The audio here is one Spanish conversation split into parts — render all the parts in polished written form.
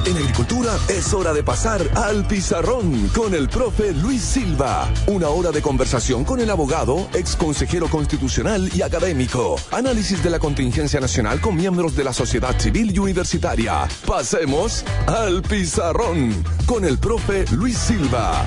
En agricultura es hora de pasar al pizarrón con el profe Luis Silva. Una hora de conversación con el abogado, ex consejero constitucional y académico. Análisis de la contingencia nacional con miembros de la sociedad civil y universitaria. Pasemos al pizarrón con el profe Luis Silva.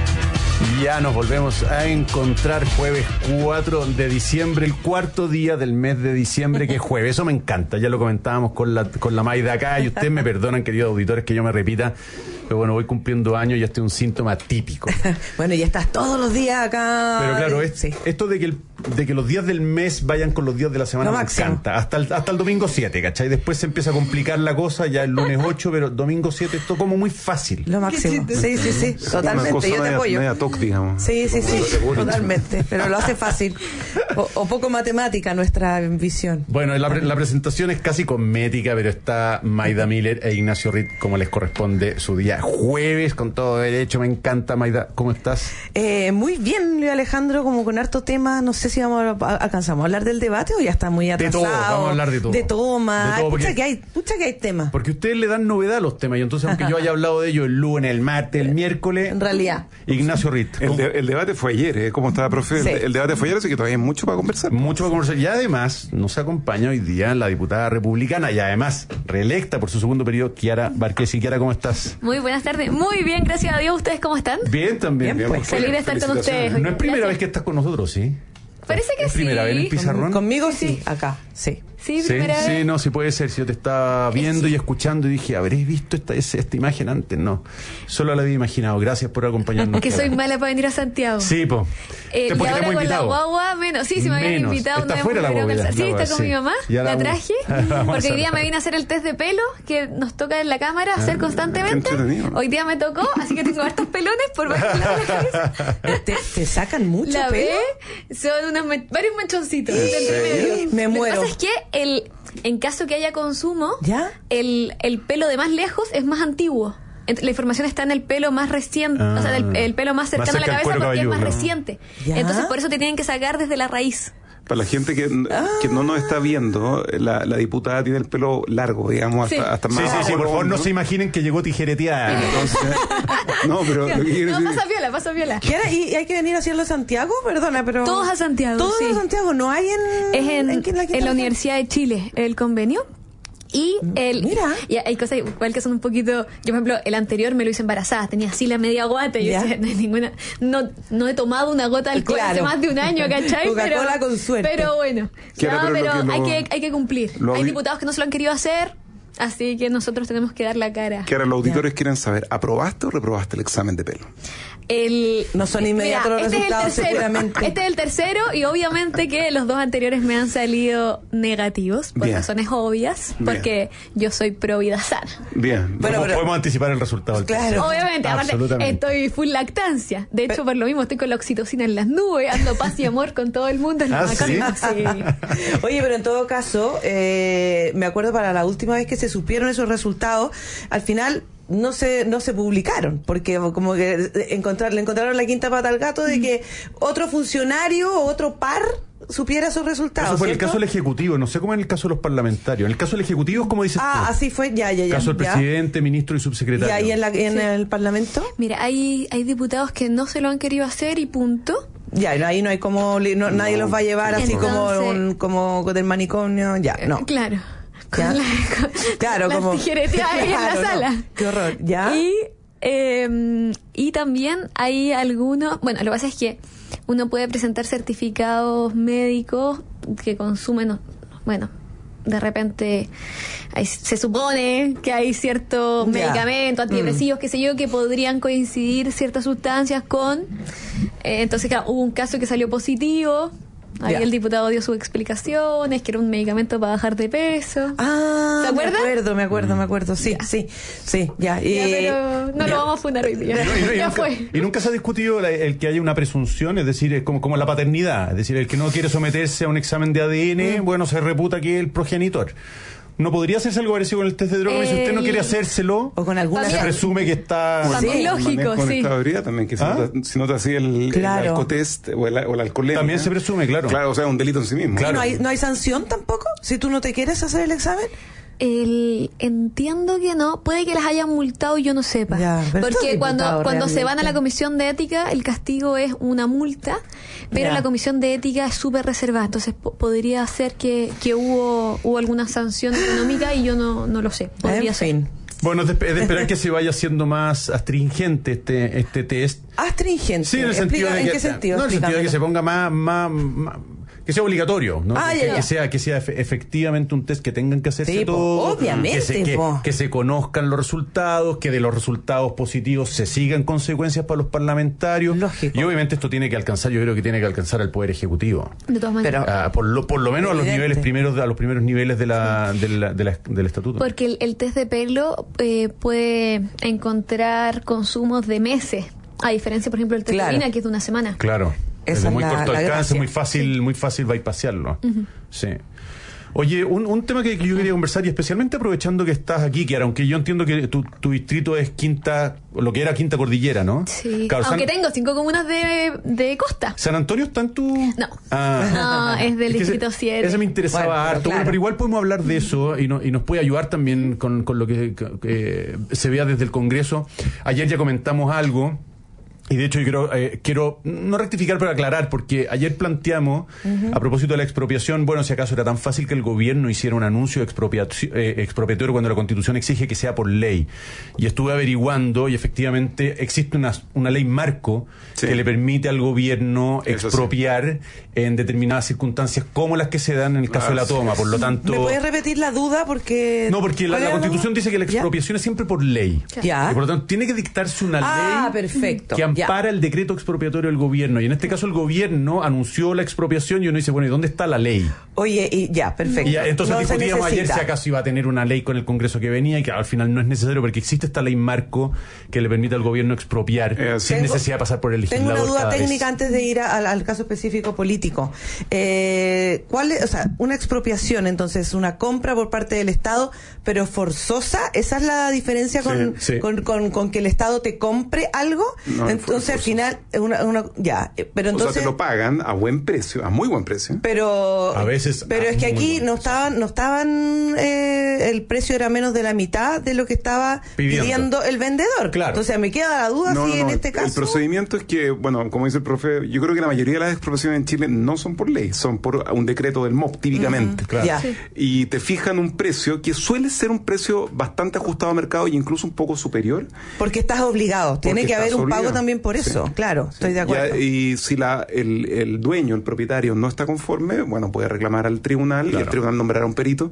Ya nos volvemos a encontrar jueves 4 de diciembre, el cuarto día del mes de diciembre, que es jueves. Eso me encanta, ya lo comentábamos con la Maida acá, y ustedes me perdonan, queridos auditores, que yo me repita, pero bueno, voy cumpliendo años y este es un síntoma típico. Bueno, ya estás todos los días acá. Pero claro, sí. Esto de que los días del mes vayan con los días de la semana me encanta. Hasta el domingo 7, ¿cachai? Después se empieza a complicar la cosa, ya el lunes 8, pero domingo 7 esto como muy fácil. Lo máximo. Sí, totalmente. Yo te apoyo. Media toc, digamos. Sí, totalmente. Pero lo hace fácil. O poco matemática nuestra visión. Bueno, la presentación es casi cosmética, pero está Maida Miller e Ignacio Ritt como les corresponde su día jueves, con todo derecho. Me encanta, Maida. ¿Cómo estás? Muy bien, Luis Alejandro, como con harto tema. No sé si alcanzamos a hablar del debate o ya está muy atrasado. De todo, vamos a hablar de todo. De toma. Pucha que hay temas. Porque ustedes le dan novedad a los temas, y entonces aunque yo haya hablado de ello el lunes, el martes, el miércoles, en realidad Ignacio Ritt. El debate fue ayer, ¿cómo estaba, profe? Sí. El debate fue ayer, así que todavía hay mucho para conversar. Y además nos acompaña hoy día la diputada republicana y además reelecta por su segundo periodo, Chiara Barquesi. Chiara, ¿cómo estás? Muy buenas tardes. Muy bien, gracias a Dios. ¿Ustedes cómo están? Bien, también. Bien, pues. Feliz de estar con ustedes hoy. No es primera vez que estás con nosotros, ¿sí? Parece que ¿Es sí. primera vez en el pizarrón? Conmigo sí, acá, sí. Sí, primera vez. Sí, no, sí puede ser. Si yo te estaba viendo y escuchando y dije, ¿habréis visto esta imagen antes? No, solo la había imaginado. Gracias por acompañarnos. Que soy mala para venir a Santiago. Sí, po. Y ahora con invitado. La guagua, menos. Sí, me habían invitado. Está fuera la guagua. Sí, está con mi mamá. La traje. Porque hoy día me vine a hacer el test de pelo que nos toca en la cámara hacer constantemente. Hoy día me tocó, así que tengo hartos pelones por varios lados de la cabeza. ¿Te sacan mucho la pelo? Son varios manchoncitos entre medio. Me muero. Lo que pasa es que en caso que haya consumo, ¿ya? El pelo de más lejos es más antiguo. La información está en el pelo más reciente, o sea, el pelo más cercano a la cabeza porque es más reciente. ¿Ya? Entonces por eso te tienen que sacar desde la raíz. Para la gente que no nos está viendo, la diputada tiene el pelo largo, digamos, hasta más. Sí, por favor, no se imaginen que llegó tijereteada. Entonces, no, pero lo que quiero decir... pasa viola. ¿Y hay que venir a hacerlo a Santiago? Perdona, pero... Todos a Santiago, Todos a Santiago, ¿no hay en la Universidad de Chile el convenio? Y y hay cosas igual que son un poquito. Yo, por ejemplo, el anterior me lo hice embarazada, tenía así la media guata. Y yo decía, no he tomado una gota de alcohol hace más de un año, ¿cachai? Coca-Cola con suerte. Pero bueno, hay que cumplir. Hay diputados que no se lo han querido hacer, así que nosotros tenemos que dar la cara. Que ahora los auditores quieren saber, ¿aprobaste o reprobaste el examen de pelo? No son inmediatos los resultados, seguramente. Este es el tercero y obviamente que los dos anteriores me han salido negativos por razones obvias, porque yo soy pro vida sana. Bien. Bueno, podemos anticipar el resultado del claro. Obviamente, aparte estoy full lactancia. De hecho, por lo mismo estoy con la oxitocina en las nubes, ando paz y amor con todo el mundo. ¿Sí? Sí. Oye, pero en todo caso, me acuerdo para la última vez que se supieron esos resultados, al final no se publicaron, porque como que le encontraron la quinta pata al gato de que otro funcionario o otro par supiera sus resultados. Eso fue en el ¿cierto? caso del Ejecutivo, no sé cómo en el caso de los parlamentarios. En el caso del Ejecutivo es como dices tú. Así fue, ya. Caso del presidente, ministro y subsecretario. ¿Y ahí en el Parlamento? Mira, hay diputados que no se lo han querido hacer y punto. Ya, ahí no hay como, nadie los va a llevar así como del manicomio, ya, no. Claro. Claro, las como tijereteadas ahí en la sala. No. Qué horror, ¿ya? Y también hay algunos, bueno, lo que pasa es que uno puede presentar certificados médicos que consumen, bueno, de repente se supone que hay ciertos medicamentos, antidepresivos, qué sé yo, que podrían coincidir ciertas sustancias con... entonces, claro, hubo un caso que salió positivo. Ahí el diputado dio sus explicaciones, que era un medicamento para bajar de peso. ¿Se acuerdan? Me acuerdo. Sí, ya. Pero no lo vamos a fundar hoy día. Ya fue. Y nunca se ha discutido el que haya una presunción, es decir, es como la paternidad. Es decir, el que no quiere someterse a un examen de ADN, bueno, se reputa que es el progenitor. ¿No podría hacerse algo parecido con el test de droga? Si usted no quiere hacérselo, o con alguna se presume que está... Sí, lógico, con sí. conectaduría también, que si no te hacía el alcotest o el alcoholemia. También se presume, claro. Claro, o sea, un delito en sí mismo. Claro. ¿No hay sanción tampoco? Si tú no te quieres hacer el examen. Entiendo que no, puede que las hayan multado y yo no sepa. Ya, pero porque estos cuando diputados se van a la realmente. comisión de ética, el castigo es una multa, pero Ya. la comisión de ética es súper reservada, entonces ser ser que hubo alguna sanción económica y yo no lo sé. Podría En ser. fin. Bueno, es de esperar que se vaya haciendo más astringente este test. Astringente. Sí, en el sentido de ¿En que, qué sentido? no, en el sentido de que se Explícamelo. ponga más que sea obligatorio, ¿no? Ah, ya, ya. Que sea efectivamente un test que tengan que hacerse Sí, po, todos, obviamente, po. que se conozcan los resultados, que de los resultados positivos se sigan consecuencias para los parlamentarios. Lógico. Y obviamente esto tiene que alcanzar, yo creo que tiene que alcanzar al Poder Ejecutivo. De todas maneras. Pero- Por lo menos Evidente. a los primeros niveles del estatuto. Porque el test de pelo puede encontrar consumos de meses, a diferencia, por ejemplo, del test Claro. de orina, que es de una semana. Claro. Esa Es de es muy la corto alcance, gracia. muy fácil bypasearlo. Sí. Oye, un tema que yo quería conversar, y especialmente aprovechando que estás aquí, Kiara, aunque yo entiendo que tu distrito es lo que era Quinta Cordillera, ¿no? Sí. Claro, Aunque tengo 5 comunas de costa. ¿San Antonio está en tu...? No. Ah. No, es del que distrito 7. Ese me interesaba Bueno, pero harto. claro. Bueno, pero igual podemos hablar de eso y nos puede ayudar también con lo que se vea desde el Congreso. Ayer ya comentamos algo. Y de hecho yo quiero no rectificar, pero aclarar, porque ayer planteamos, a propósito de la expropiación, bueno, si acaso era tan fácil que el gobierno hiciera un anuncio expropiatorio cuando la Constitución exige que sea por ley. Y estuve averiguando y efectivamente existe una ley marco Sí. que le permite al gobierno Eso sí. expropiar en determinadas circunstancias como las que se dan en el caso de la toma. Por lo tanto... ¿Me puedes repetir la duda? Porque No, porque la ¿cuál era Constitución duda? dice que la ¿Ya? expropiación es siempre por ley. Ya. Y por lo tanto tiene que dictarse una Ah, ley perfecto. que ampara el decreto expropiatorio del gobierno. Y en este caso el gobierno anunció la expropiación y uno dice, bueno, ¿y dónde está la ley? Oye, y ya, perfecto. Y ya, entonces No se discutíamos ayer si necesita. acaso iba a tener una ley con el Congreso que venía y que al final no es necesario porque existe esta ley marco que le permite al gobierno expropiar sin Tengo- necesidad de pasar por el Tengo legislador una duda cada vez. técnica antes de ir al caso específico político. ¿Cuál es, o sea, una expropiación, entonces, una compra por parte del Estado, pero forzosa? ¿Esa es la diferencia con, Sí, sí. con que el Estado te compre algo? No, Entonces, al forzoso. final, pero O sea, entonces... te lo pagan a buen precio, a muy buen precio. Pero A veces, pero es que muy aquí bueno. no estaban el precio era menos de la mitad de lo que estaba pidiendo el vendedor. Claro. Entonces me queda la duda si en este caso El procedimiento es que, bueno, como dice el profe, yo creo que la mayoría de las expropiaciones en Chile no son por ley, son por un decreto del MOP, típicamente. Claro. Ya. Sí. Y te fijan un precio que suele ser un precio bastante ajustado al mercado e incluso un poco superior. Porque estás obligado, tiene Porque que haber estás un pago obligado. también por eso, Sí. claro, estoy de acuerdo. Y si el dueño, el propietario no está conforme, bueno, puede reclamar al tribunal y Claro. el tribunal nombrará un perito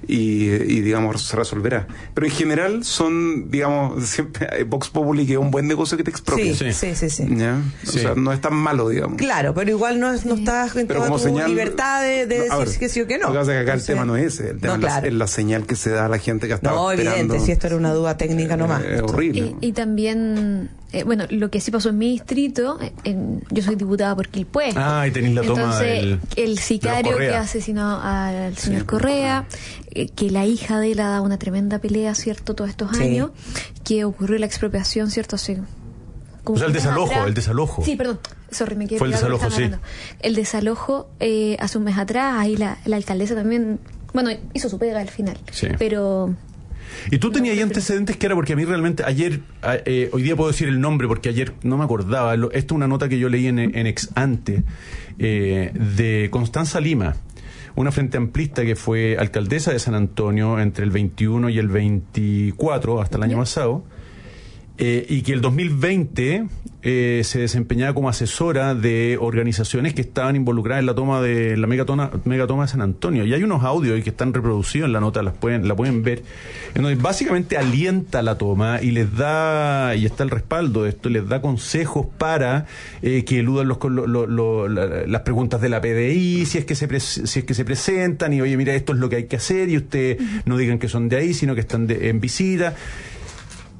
y digamos, se resolverá. Pero en general son, digamos, siempre Vox Populi, que es un buen negocio que te expropia. Sí, Sí. sí, sí, sí. ¿Ya? Sí. O sea, no es tan malo, digamos. Claro, pero igual no estás en Pero toda como tu señal, libertad de no, a decir ver, que sí o que no. Lo que pasa es que acá el Entonces, tema no es ese, el tema no, claro. es la señal que se da a la gente que está No, evidente, si esto era una duda técnica nomás. Es horrible. Y también, bueno, lo que sí pasó en mi distrito, yo soy diputada por Quilpué. Ah, y tenéis la toma Entonces, el sicario Correa. que asesinó al señor Sí, Correa, que la hija de él ha dado una tremenda pelea, ¿cierto?, todos estos Sí. años, que ocurrió la expropiación, ¿cierto?, hace... como O sea, el un mes desalojo, atrás. el desalojo. Sí, perdón, sorry, me quedé Fue el pegada con lo que desalojo, estaban hablando. El desalojo, hace un mes atrás, ahí la alcaldesa también, bueno, hizo su pega al final, Sí. pero... ¿Y tú tenías ahí No, antecedentes que era? Porque a mí realmente ayer, hoy día puedo decir el nombre porque ayer no me acordaba. Esto es una nota que yo leí en Ex Ante de Constanza Lima, una frente amplista que fue alcaldesa de San Antonio entre el 21 y el 24, hasta el año pasado, y que el 2020 se desempeñaba como asesora de organizaciones que estaban involucradas en la toma de la megatoma de San Antonio. Y hay unos audios que están reproducidos en la nota, la pueden ver, en donde básicamente alienta la toma y les da, y está el respaldo de esto, les da consejos para que eludan las preguntas de la PDI, si es que se presentan, y oye, mira, esto es lo que hay que hacer, y ustedes no digan que son de ahí, sino que están en visita.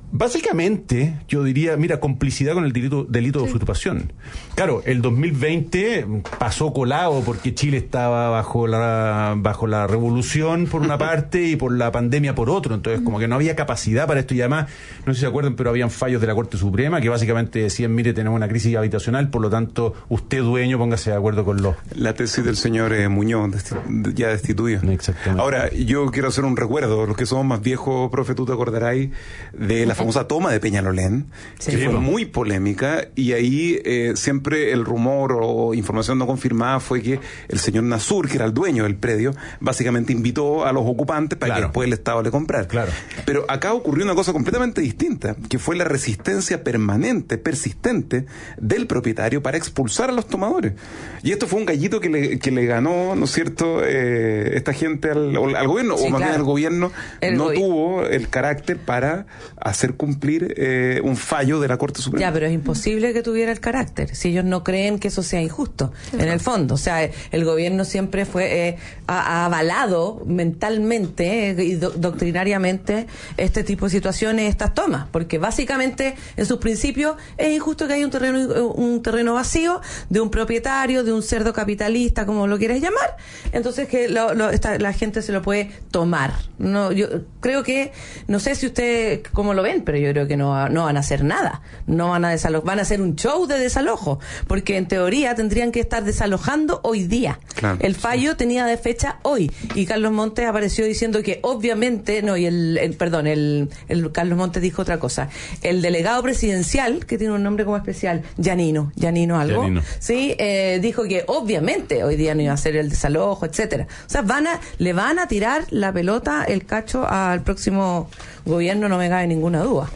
Básicamente, yo diría, mira, complicidad con el delito de usurpación. Claro, el 2020 pasó colado porque Chile estaba bajo la revolución por una parte y por la pandemia por otro, entonces como que no había capacidad para esto, y además, no sé si se acuerdan, pero habían fallos de la Corte Suprema que básicamente decían, mire, tenemos una crisis habitacional, por lo tanto, usted dueño, póngase de acuerdo con la tesis del señor Muñoz, ya destituido. Exactamente. Ahora, yo quiero hacer un recuerdo, los que somos más viejos, profe, tú te acordarás de la famosa toma de Peñalolén, que fue muy polémica, y ahí siempre el rumor o información no confirmada fue que el señor Nasur, que era el dueño del predio, básicamente invitó a los ocupantes para que después el Estado le comprara. Claro. Pero acá ocurrió una cosa completamente distinta, que fue la resistencia permanente, persistente del propietario para expulsar a los tomadores. Y esto fue un gallito que le ganó, ¿no es cierto?, esta gente al gobierno, sí, o más bien el gobierno no tuvo el carácter para hacer cumplir un fallo de la Corte Suprema. Ya, pero es imposible que tuviera el carácter si ellos no creen que eso sea injusto, en el fondo. O sea, el gobierno siempre ha avalado mentalmente y doctrinariamente este tipo de situaciones, estas tomas, porque básicamente en sus principios es injusto que haya un terreno vacío de un propietario, de un cerdo capitalista, como lo quieras llamar, entonces que la gente se lo puede tomar. No, yo creo que, no sé si ustedes cómo lo ven, pero yo creo que no van a hacer nada, no van a desalojar, van a hacer un show de desalojo, porque en teoría tendrían que estar desalojando hoy día. Claro. El fallo tenía de fecha hoy, y Carlos Montes apareció diciendo que obviamente, no, y el Carlos Montes dijo otra cosa, el delegado presidencial, que tiene un nombre como especial, Yanino algo, Yanino. Sí, dijo que obviamente hoy día no iba a hacer el desalojo, etcétera. O sea, le van a tirar la pelota, el cacho al próximo gobierno, no me cabe ninguna duda.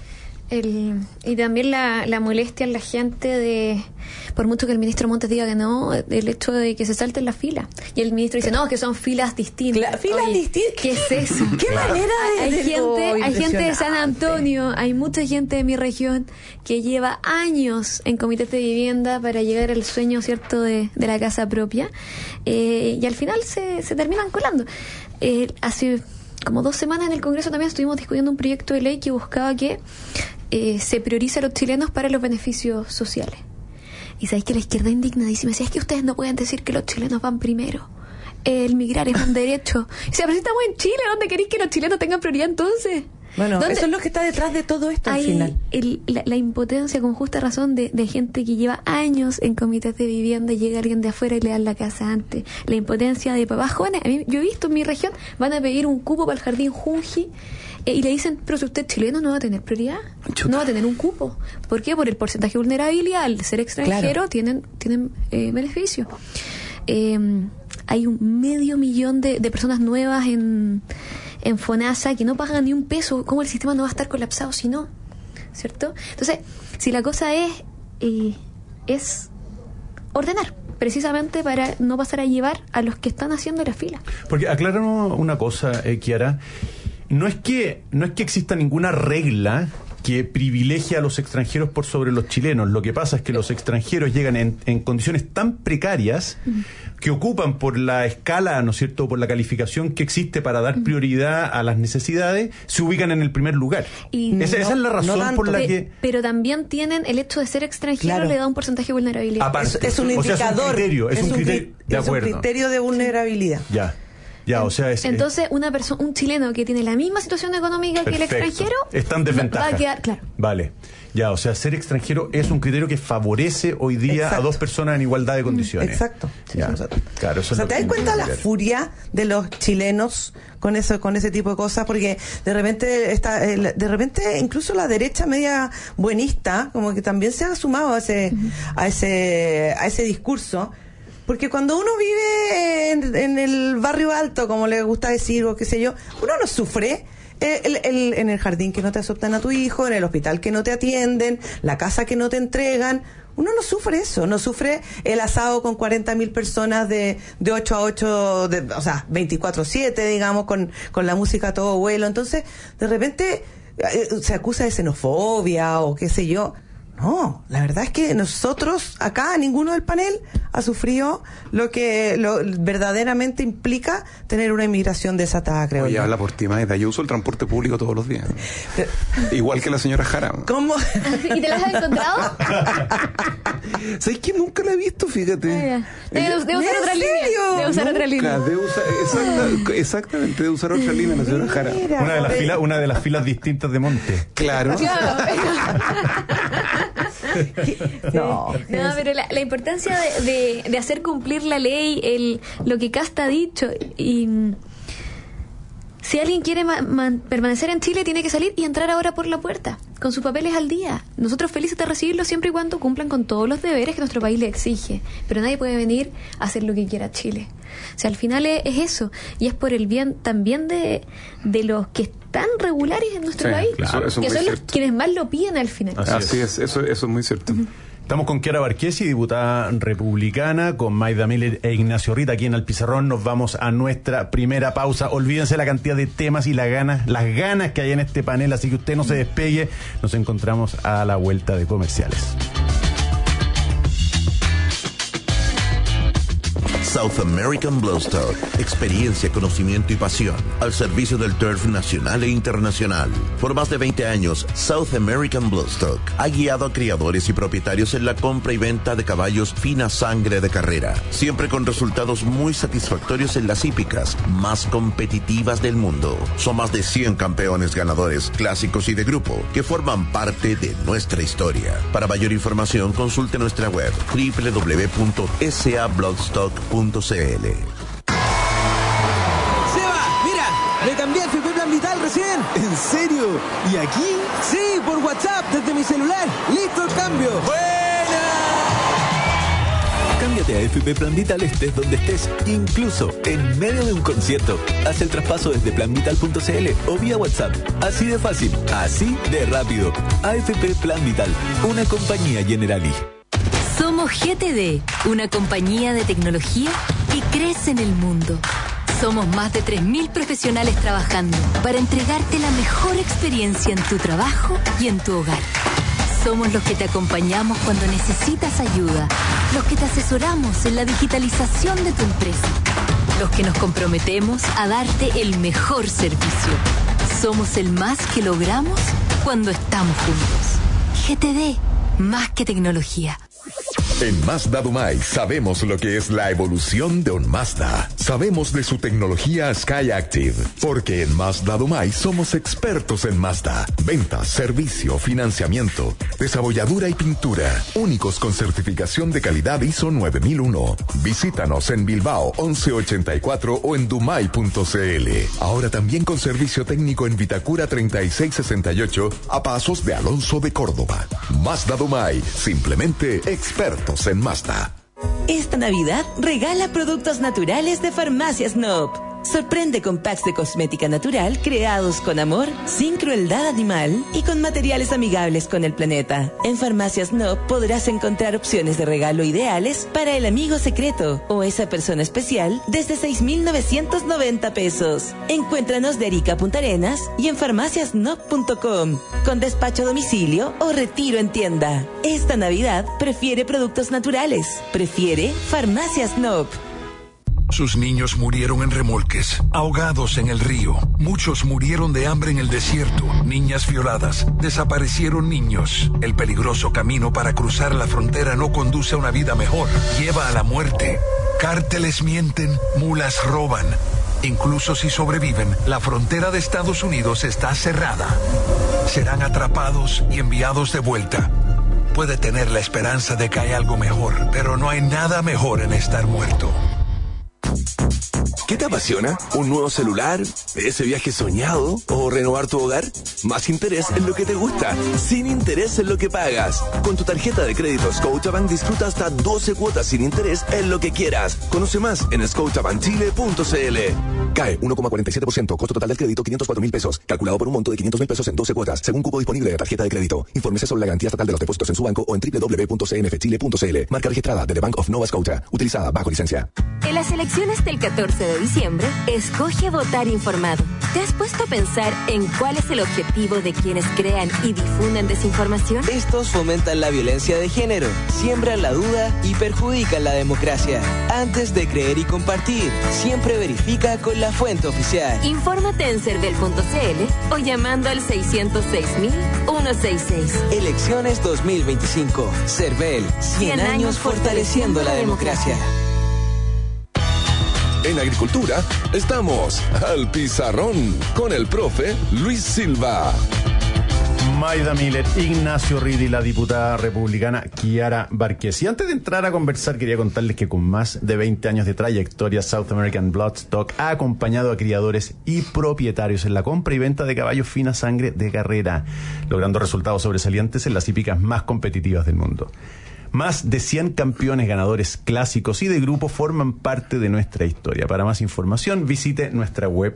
Y también la molestia en la gente por mucho que el ministro Montes diga que no, el hecho de que se salten la fila. Y el ministro dice, no, que son filas distintas. ¿Filas distintas? ¿Qué es eso? ¿Qué manera de hay gente de San Antonio, hay mucha gente de mi región que lleva años en comités de vivienda para llegar al sueño, ¿cierto?, de la casa propia. Y al final se terminan colando. Hace como 2 semanas en el Congreso también estuvimos discutiendo un proyecto de ley que buscaba que se priorice a los chilenos para los beneficios sociales. Y sabéis que la izquierda indignadísima decía, es que ustedes no pueden decir que los chilenos van primero. El migrar es un derecho. Y se pero si estamos en Chile, ¿dónde queréis que los chilenos tengan prioridad entonces? Bueno, eso es lo que está detrás de todo esto al final. La impotencia con justa razón de gente que lleva años en comités de vivienda, llega alguien de afuera y le dan la casa antes. La impotencia de papás jóvenes. Yo he visto en mi región, van a pedir un cupo para el jardín Junji y le dicen, pero si usted es chileno no va a tener prioridad, no va a tener un cupo. ¿Por qué? Por el porcentaje de vulnerabilidad, al ser extranjero, claro, tienen beneficio. Hay 500.000 de personas nuevas en FONASA que no pagan ni un peso. ¿Cómo el sistema no va a estar colapsado si no? ¿Cierto? Entonces, si la cosa es ordenar, precisamente para no pasar a llevar a los que están haciendo la fila. Porque acláranos una cosa, Kiara, no es que exista ninguna regla que privilegia a los extranjeros por sobre los chilenos. Lo que pasa es que los extranjeros llegan en condiciones tan precarias que ocupan por la escala, ¿no es cierto?, por la calificación que existe para dar prioridad a las necesidades, se ubican en el primer lugar. Y esa es la razón por la que... Pero también tienen el hecho de ser extranjero, claro, le da un porcentaje de vulnerabilidad. Aparte, es un indicador. Es un criterio de vulnerabilidad. Ya, o sea, entonces un chileno que tiene la misma situación económica que el extranjero está en desventaja. Va a quedar, claro. Vale. Ya, o sea, ser extranjero es un criterio que favorece hoy día a dos personas en igualdad de condiciones. Exacto. Ya. Claro, eso o sea, ¿te das cuenta la furia de los chilenos con ese tipo de cosas? Porque de repente incluso la derecha media buenista como que también se ha sumado a ese discurso. Porque cuando uno vive en el barrio alto, como le gusta decir, o qué sé yo, uno no sufre en el jardín que no te aceptan a tu hijo, en el hospital que no te atienden, la casa que no te entregan. Uno no sufre eso, no sufre el asado con 40.000 personas de 8 a 8, o sea, 24/7, digamos, con la música a todo vuelo. Entonces, de repente se acusa de xenofobia o qué sé yo. No, la verdad es que nosotros acá, ninguno del panel ha sufrido lo verdaderamente implica tener una inmigración desatada, creo Oye, yo. habla por ti, Maida. Yo uso el transporte público todos los días. Igual que la señora Jara. ¿Cómo? ¿Y te las has encontrado? ¿Sabes que nunca la he visto? Fíjate. Debe usar otra línea. serio? Debe usar otra línea. Exactamente, debe usar otra línea la señora Jara. Mira, Una de las filas distintas de Monte. Claro. no, No, pero la importancia de hacer cumplir la ley, lo que Casta ha dicho, y si alguien quiere permanecer en Chile, tiene que salir y entrar ahora por la puerta, con sus papeles al día. Nosotros felices de recibirlos siempre y cuando cumplan con todos los deberes que nuestro país le exige, pero nadie puede venir a hacer lo que quiera a Chile. O sea, al final es eso, y es por el bien también de los que están regulares en nuestro país, claro, eso que es muy son los cierto. quienes más lo piden al final. Así es, eso es muy cierto. Estamos con Chiara Barquesi, diputada republicana, con Maida Miller e Ignacio Rita aquí en El Pizarrón. Nos vamos a nuestra primera pausa. Olvídense la cantidad de temas y las ganas que hay en este panel, así que usted no se despegue. Nos encontramos a la vuelta de comerciales. South American Bloodstock. Experiencia, conocimiento y pasión al servicio del turf nacional e internacional. Por más de 20 años, South American Bloodstock ha guiado a criadores y propietarios en la compra y venta de caballos fina sangre de carrera, siempre con resultados muy satisfactorios en las hípicas más competitivas del mundo. Son más de 100 campeones ganadores, clásicos y de grupo, que forman parte de nuestra historia. Para mayor información, consulte nuestra web www.sabloodstock.cl. Seba, mira, me cambié a FP Plan Vital recién. ¿En serio? ¿Y aquí? Sí, por WhatsApp, desde mi celular. ¡Listo el cambio! ¡Buena! Cámbiate a FP Plan Vital estés donde estés, incluso en medio de un concierto. Haz el traspaso desde planvital.cl o vía WhatsApp. Así de fácil, así de rápido. AFP Plan Vital, una compañía Generali. Somos GTD, una compañía de tecnología que crece en el mundo. Somos más de 3.000 profesionales trabajando para entregarte la mejor experiencia en tu trabajo y en tu hogar. Somos los que te acompañamos cuando necesitas ayuda, los que te asesoramos en la digitalización de tu empresa, los que nos comprometemos a darte el mejor servicio. Somos el más que logramos cuando estamos juntos. GTD, más que tecnología. En Mazda Dumay sabemos lo que es la evolución de un Mazda. Sabemos de su tecnología SkyActiv, porque en Mazda Dumay somos expertos en Mazda. Ventas, servicio, financiamiento, desabolladura y pintura. Únicos con certificación de calidad ISO 9001. Visítanos en Bilbao 1184 o en dumay.cl. Ahora también con servicio técnico en Vitacura 3668 a pasos de Alonso de Córdoba. Mazda Dumay, simplemente expertos en Mazda. Esta Navidad regala productos naturales de Farmacias Noop. Sorprende con packs de cosmética natural creados con amor, sin crueldad animal y con materiales amigables con el planeta. En Farmacias Noop podrás encontrar opciones de regalo ideales para el amigo secreto o esa persona especial desde 6,990 pesos. Encuéntranos de Arica a Punta Arenas y en farmaciasnoop.com con despacho a domicilio o retiro en tienda. Esta Navidad prefiere productos naturales. Prefiere Farmacias Noop. Sus niños murieron en remolques, ahogados en el río. Muchos murieron de hambre en el desierto. Niñas violadas. Desaparecieron niños. El peligroso camino para cruzar la frontera no conduce a una vida mejor. Lleva a la muerte. Cárteles mienten, mulas roban. Incluso si sobreviven, la frontera de Estados Unidos está cerrada. Serán atrapados y enviados de vuelta. Puede tener la esperanza de que hay algo mejor, pero no hay nada mejor en estar muerto. ¿Qué te apasiona? ¿Un nuevo celular? ¿Ese viaje soñado? ¿O renovar tu hogar? Más interés en lo que te gusta, sin interés en lo que pagas. Con tu tarjeta de crédito Scotiabank disfruta hasta 12 cuotas sin interés en lo que quieras. Conoce más en scotiabankchile.cl. CAE 1,47%, costo total del crédito 504,000 pesos, calculado por un monto de 500,000 pesos en 12 cuotas, según cupo disponible de tarjeta de crédito. Infórmese sobre la garantía estatal de los depósitos en su banco o en www.cnfchile.cl. Marca registrada de The Bank of Nova Scotia, utilizada bajo licencia. En las elecciones del 14 de diciembre, escoge votar informado. ¿Te has puesto a pensar en cuál es el objetivo de quienes crean y difunden desinformación? Estos fomentan la violencia de género, siembran la duda y perjudican la democracia. Antes de creer y compartir, siempre verifica con la fuente oficial. Infórmate en cervel.cl o llamando al 606.166. Elecciones 2025. Cervel, 100 años fortaleciendo la democracia. En Agricultura estamos al pizarrón con el profe Luis Silva. Mayda Miller, Ignacio Ridi, la diputada republicana Kiara Barqués. Y antes de entrar a conversar, quería contarles que con más de 20 años de trayectoria, South American Bloodstock ha acompañado a criadores y propietarios en la compra y venta de caballos fina sangre de carrera, logrando resultados sobresalientes en las hípicas más competitivas del mundo. Más de 100 campeones ganadores clásicos y de grupo forman parte de nuestra historia. Para más información, visite nuestra web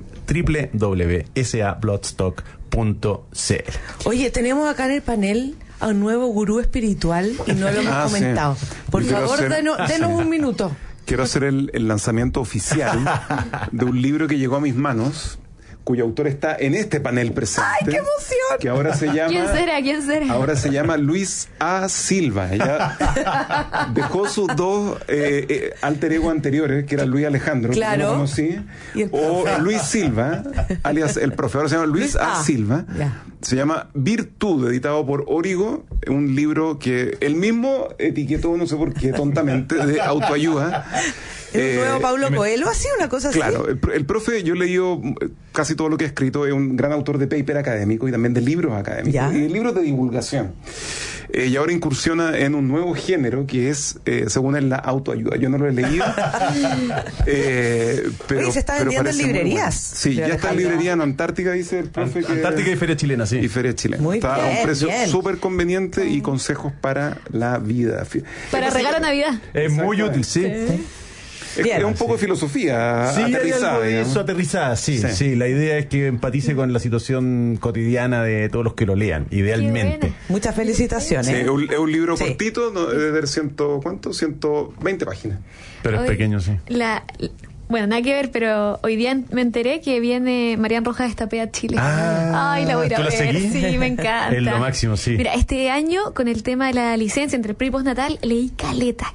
www.sabloodstock.cl. Oye, tenemos acá en el panel a un nuevo gurú espiritual y no lo hemos comentado. Sí. Por favor, denos un minuto. Quiero hacer el lanzamiento oficial de un libro que llegó a mis manos, cuyo autor está en este panel presente. ¡Ay, qué emoción! Que ahora se llama... ¿Quién será? Ahora se llama Luis A. Silva. Ella dejó sus dos alter ego anteriores, que era Luis Alejandro, claro, que yo no conocí, o Luis Silva, alias el profe. Ahora se llama Luis A. Silva. Ya. Se llama Virtud, editado por Origo, un libro que él mismo etiquetó, no sé por qué, tontamente, de autoayuda. ¿El nuevo Paulo Coelho? ¿Así una cosa así? Claro, el profe, yo he leído casi todo lo que ha escrito, es un gran autor de paper académico y también de libros académicos, ¿ya? Y de libros de divulgación. Y ahora incursiona en un nuevo género que es, según él, la autoayuda. Yo no lo he leído. Pero, oye, se está vendiendo en librerías. Bueno. Sí, ya está en librería en Antártica, dice el profe. Antártica y Feria Chilena, sí. Y Feria Chilena. Muy está bien, a un precio bien. súper conveniente y consejos para la vida. Para regalo a Navidad. Es muy útil, sí. Es un poco de filosofía aterrizada. Sí, eso aterrizada, sí. La idea es que empatice con la situación cotidiana de todos los que lo lean, idealmente. Muchas felicitaciones. Sí, es un libro cortito, ¿no? Debe tener 120 páginas. Pero es pequeño, sí. Bueno, nada que ver, pero hoy día me enteré que viene Marian Rojas Estapé a Chile. Ay, la voy a ir a ver. seguís? Sí, me encanta. Es lo máximo, sí. Mira, este año, con el tema de la licencia entre pre y postnatal, leí caleta.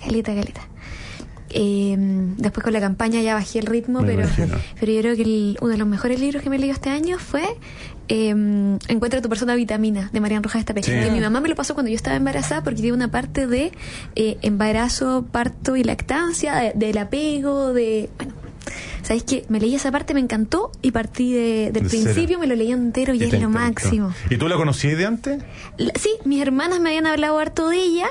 Después con la campaña ya bajé el ritmo, pero yo creo que uno de los mejores libros que me he leído este año fue Encuentra tu persona vitamina, de Marian Rojas Estapé, que mi mamá me lo pasó cuando yo estaba embarazada, porque tiene una parte de embarazo, parto y lactancia, del apego, bueno, ¿sabéis qué? Me leí esa parte, me encantó y partí del principio, cero. Me lo leí entero y es lo máximo. ¿Y tú la conocías de antes? Sí, mis hermanas me habían hablado harto de ella.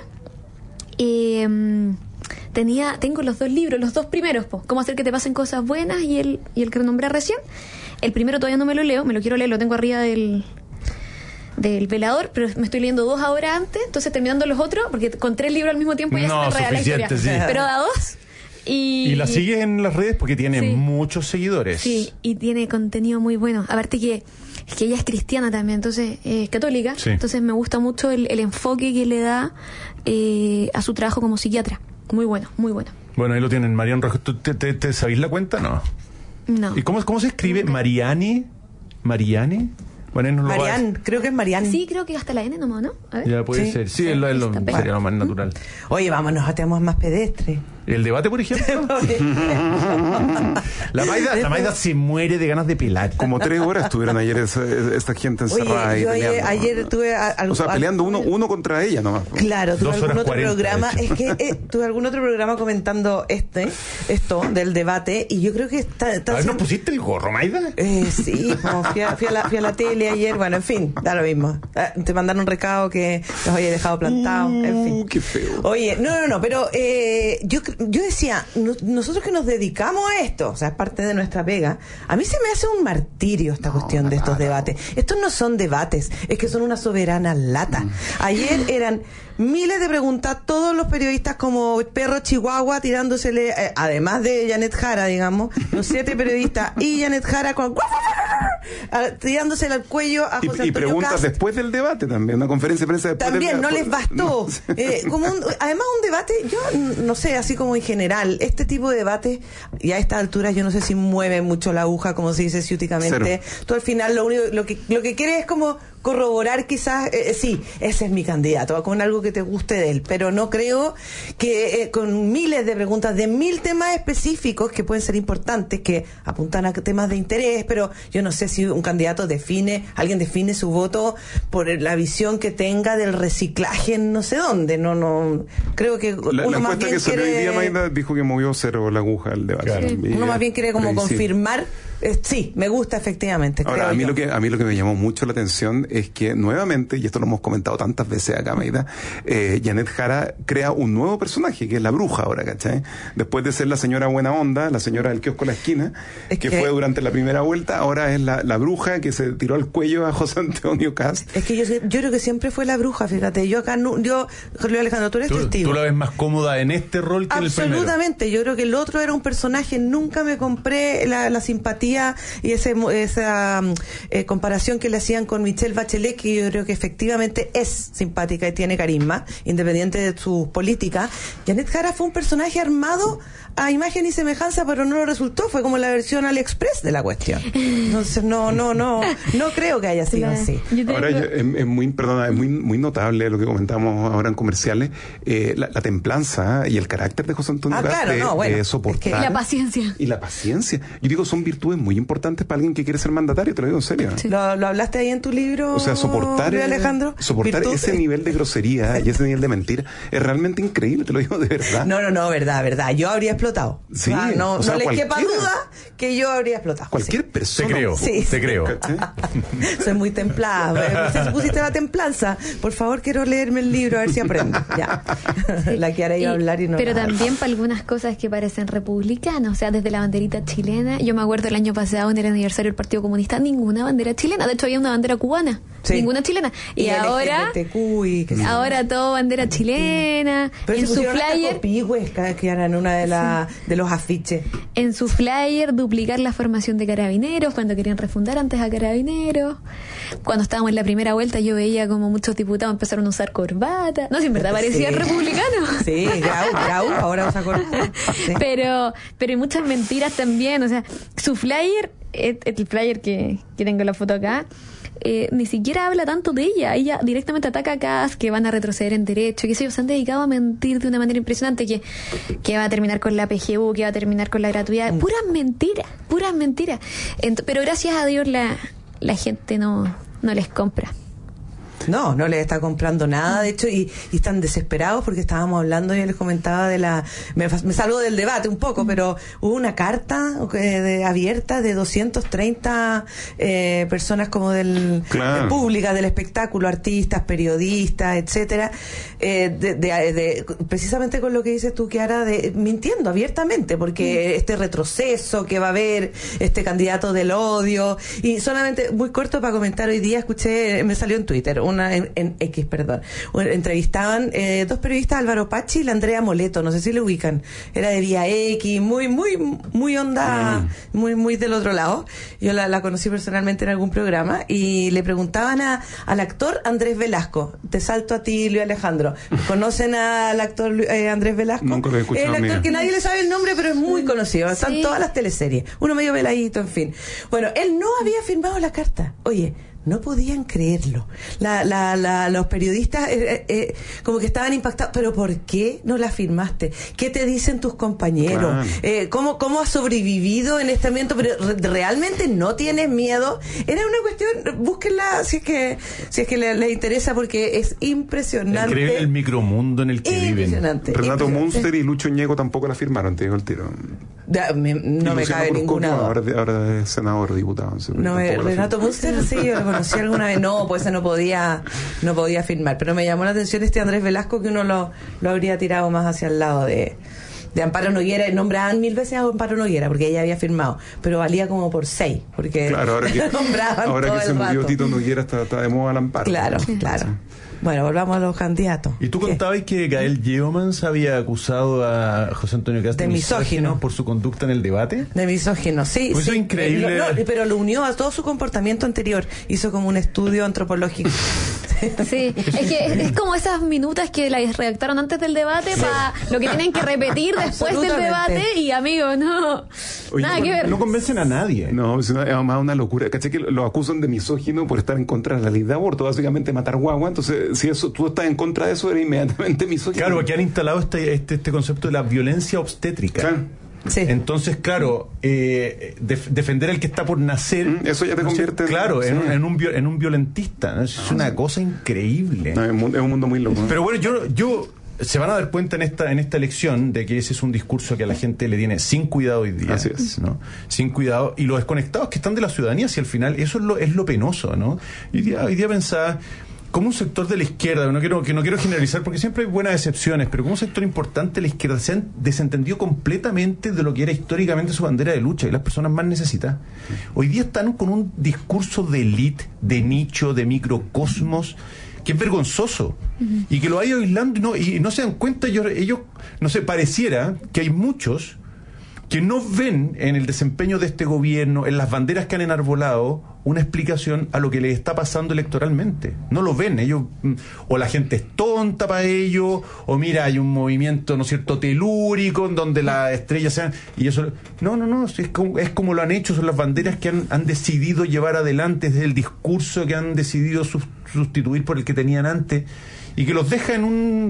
Tengo los dos libros, los dos primeros, Cómo hacer que te pasen cosas buenas y el que nombré recién. El primero todavía no me lo leo, me lo quiero leer, lo tengo arriba del velador, pero me estoy leyendo 2 ahora antes, entonces terminando los otros, porque con 3 libros al mismo tiempo ya se me enreda la historia. Sí. Pero da 2. Y la sigues en las redes porque tiene muchos seguidores. Sí, y tiene contenido muy bueno. Aparte que ella es cristiana también, entonces es católica, entonces me gusta mucho el enfoque que le da a su trabajo como psiquiatra. Muy bueno, muy bueno. Bueno, ahí lo tienen, Marian Rojas. ¿Te sabéis la cuenta? No. ¿Y cómo se escribe? ¿Mariani? Bueno, Marian, creo que es Marian. Sí, creo que hasta la N nomás, ¿no? A ver. Ya puede ser. Sí, sería lo más natural. Oye, vámonos a temas más pedestres. ¿El debate, por ejemplo? La Mayda se muere de ganas de pelar. Como 3 horas estuvieron ayer esta gente encerrada. Oye, yo ayer tuve peleando uno contra ella nomás. Claro, tuve algún otro programa. Es que tuve algún otro programa comentando esto del debate, y yo creo que está a ver, ¿no pusiste el gorro, Mayda? Sí, fui a la tele ayer. Bueno, en fin, da lo mismo. Te mandaron un recado que los había dejado plantados. En fin. Qué feo. Oye, no, pero yo decía, nosotros que nos dedicamos a esto, o sea, es parte de nuestra pega, a mí se me hace un martirio esta cuestión de estos debates. Estos no son debates, es que son una soberana lata. Ayer eran miles de preguntas, todos los periodistas como perro chihuahua tirándosele, además de Janet Jara, digamos, los 7 periodistas y Janet Jara con tirándosela al cuello a José Antonio Y preguntas Cast. después del debate también, una conferencia de prensa después También del no debate. les bastó. Además, un debate, yo no sé, así como en general, este tipo de debate, y a esta altura yo no sé si mueve mucho la aguja, como se dice ciúticamente. Cero. Tú al final lo que quieres es como corroborar quizás, sí, ese es mi candidato, con algo que te guste de él, pero no creo que con miles de preguntas de 1000 temas específicos que pueden ser importantes, que apuntan a temas de interés, pero yo no sé si un candidato alguien define su voto por la visión que tenga del reciclaje en no sé dónde. No creo que La uno más encuesta bien que salió hoy quiere, día, Maida, dijo que movió cero la aguja al debate. Claro. uno más bien quiere como previsible. confirmar. Sí, me gusta efectivamente. Ahora, creo a mí yo. lo que me llamó mucho la atención es que nuevamente, y esto lo hemos comentado tantas veces acá, Maida, Janet Jara crea un nuevo personaje, que es la bruja ahora, ¿cachai? Después de ser la señora buena onda, la señora del kiosco a la esquina, que fue durante la primera vuelta, ahora es la bruja que se tiró al cuello a José Antonio Cast. Es que yo creo que siempre fue la bruja, fíjate. Yo acá, Luis Alejandro, tú eres testigo. ¿Tú la ves más cómoda en este rol que en el primero? Absolutamente. Yo creo que el otro era un personaje, nunca me compré la simpatía y esa comparación que le hacían con Michelle Bachelet, que yo creo que efectivamente es simpática y tiene carisma, independiente de sus políticas. Janet Jara fue un personaje armado a imagen y semejanza, pero no lo resultó. Fue como la versión AliExpress de la cuestión. Entonces no creo que haya sido así. Ahora es muy notable lo que comentamos ahora en comerciales, la templanza y el carácter de José Antonio Cast de soportar. Y la paciencia. Y la paciencia. Yo digo, son virtudes muy importantes para alguien que quiere ser mandatario, te lo digo en serio. Sí. ¿Lo hablaste ahí en tu libro? O sea, soportar Alejandro, ese nivel de grosería y ese nivel de mentira es realmente increíble, te lo digo de verdad. No, verdad. Yo habría explotado. Sí, no les quepa duda que yo habría explotado. Cualquier persona. Te creo. Soy muy templada. Si pusiste la templanza, por favor, quiero leerme el libro a ver si aprendo. Ya. La que ahora iba a hablar y no. Pero también para algunas cosas que parecen republicanas, o sea, desde la banderita chilena. Yo me acuerdo el año pasado, en el aniversario del Partido Comunista, ninguna bandera chilena. De hecho, había una bandera cubana, ninguna chilena. Y ahora todo bandera chilena. Pero en su flyer, que eran una de los afiches. En su flyer, duplicar la formación de carabineros cuando querían refundar antes a carabineros. Cuando estábamos en la primera vuelta, yo veía como muchos diputados empezaron a usar corbata. No, si en verdad parecían republicanos. Sí, Grau, ahora usa corbata. Sí. Pero hay muchas mentiras también. O sea, su flyer, el flyer que tengo la foto acá, ni siquiera habla tanto de ella. Ella directamente ataca a Cast, que van a retroceder en derecho, que ellos se han dedicado a mentir de una manera impresionante, que va a terminar con la PGU, que va a terminar con la gratuidad. Puras mentiras. Pero gracias a Dios la gente no les compra. No les está comprando nada, de hecho, y están desesperados porque estábamos hablando, yo les comentaba me salgo del debate un poco, pero hubo una carta abierta de 230 personas como públicas del espectáculo, artistas, periodistas, etcétera, precisamente con lo que dices tú, Kiara, mintiendo abiertamente, porque este retroceso que va a haber, este candidato del odio, y solamente muy corto para comentar, hoy día me salió en Twitter, en X, perdón. Entrevistaban dos periodistas, Álvaro Pachi y la Andrea Moleto, no sé si le ubican. Era de Vía X, muy onda, muy del otro lado. Yo la conocí personalmente en algún programa y le preguntaban al actor Andrés Velasco. Te salto a ti, Luis Alejandro. ¿Conocen al actor Andrés Velasco? Nunca lo he escuchado. El actor que nadie le sabe el nombre, pero es muy conocido. Están en todas las teleseries. Uno medio veladito, en fin. Bueno, él no había firmado la carta. Oye, no podían creerlo. Los periodistas como que estaban impactados. ¿Pero por qué no la firmaste? ¿Qué te dicen tus compañeros? Claro. ¿Cómo has sobrevivido en este ambiente? ¿Pero realmente no tienes miedo? Era una cuestión, búsquenla si es que les interesa, porque es impresionante. Increíble el micromundo en el que viven. Renato Munster y Lucho Ñeco tampoco la firmaron, te digo el tiro. No me cabe ninguna. Ahora es senador, diputado. Renato Munster, sí, yo lo conocí alguna vez. No, pues no podía firmar. Pero me llamó la atención este Andrés Velasco, que uno lo habría tirado más hacia el lado de de Amparo Noguera, nombraban 1000 veces a Amparo Noguera porque ella había firmado, pero valía como por 6, porque claro, ahora que, nombraban ahora todo que se el murió rato. Tito Noguera está de moda el Amparo. Claro. Bueno, volvamos a los candidatos. Y tú contabas que Gael Yeomans había acusado a José Antonio Cast de misógino por su conducta en el debate. De misógino, sí. Pues sí. eso es increíble. Pero lo unió a todo su comportamiento anterior. Hizo como un estudio antropológico. Sí, es que es como esas minutas que las redactaron antes del debate para lo que tienen que repetir después del debate. Y amigo, no. Oye, nada que ver. No convencen a nadie. No, es más una locura. ¿Cachai? Que lo acusan de misógino por estar en contra de la ley de aborto, básicamente matar guagua. Entonces, si eso tú estás en contra de eso, eres inmediatamente misógino. Claro, porque han instalado este concepto de la violencia obstétrica. Claro. Sí. Entonces, claro, defender al que está por nacer, eso ya te convierte en un violentista, ¿no? Es una cosa increíble. No, es un mundo muy loco, ¿no? Pero bueno, yo se van a dar cuenta en esta elección de que ese es un discurso que a la gente le tiene sin cuidado hoy día. Así es. ¿no? Sin cuidado. Y los desconectados que están de la ciudadanía, si al final eso es lo penoso, ¿no? Hoy día pensaba, como un sector de la izquierda, no quiero generalizar porque siempre hay buenas excepciones, pero como un sector importante de la izquierda se han desentendido completamente de lo que era históricamente su bandera de lucha y las personas más necesitadas. Hoy día están con un discurso de élite, de nicho, de microcosmos, que es vergonzoso y que lo hay aislando y no se dan cuenta. Ellos no sé, pareciera que hay muchos que no ven en el desempeño de este gobierno, en las banderas que han enarbolado, una explicación a lo que les está pasando electoralmente. No lo ven. Ellos, o la gente es tonta para ellos, o mira, hay un movimiento, ¿no es cierto?, telúrico, en donde las estrellas sean... Y eso... No, es como lo han hecho, son las banderas que han decidido llevar adelante, desde el discurso que han decidido sustituir por el que tenían antes, y que los deja en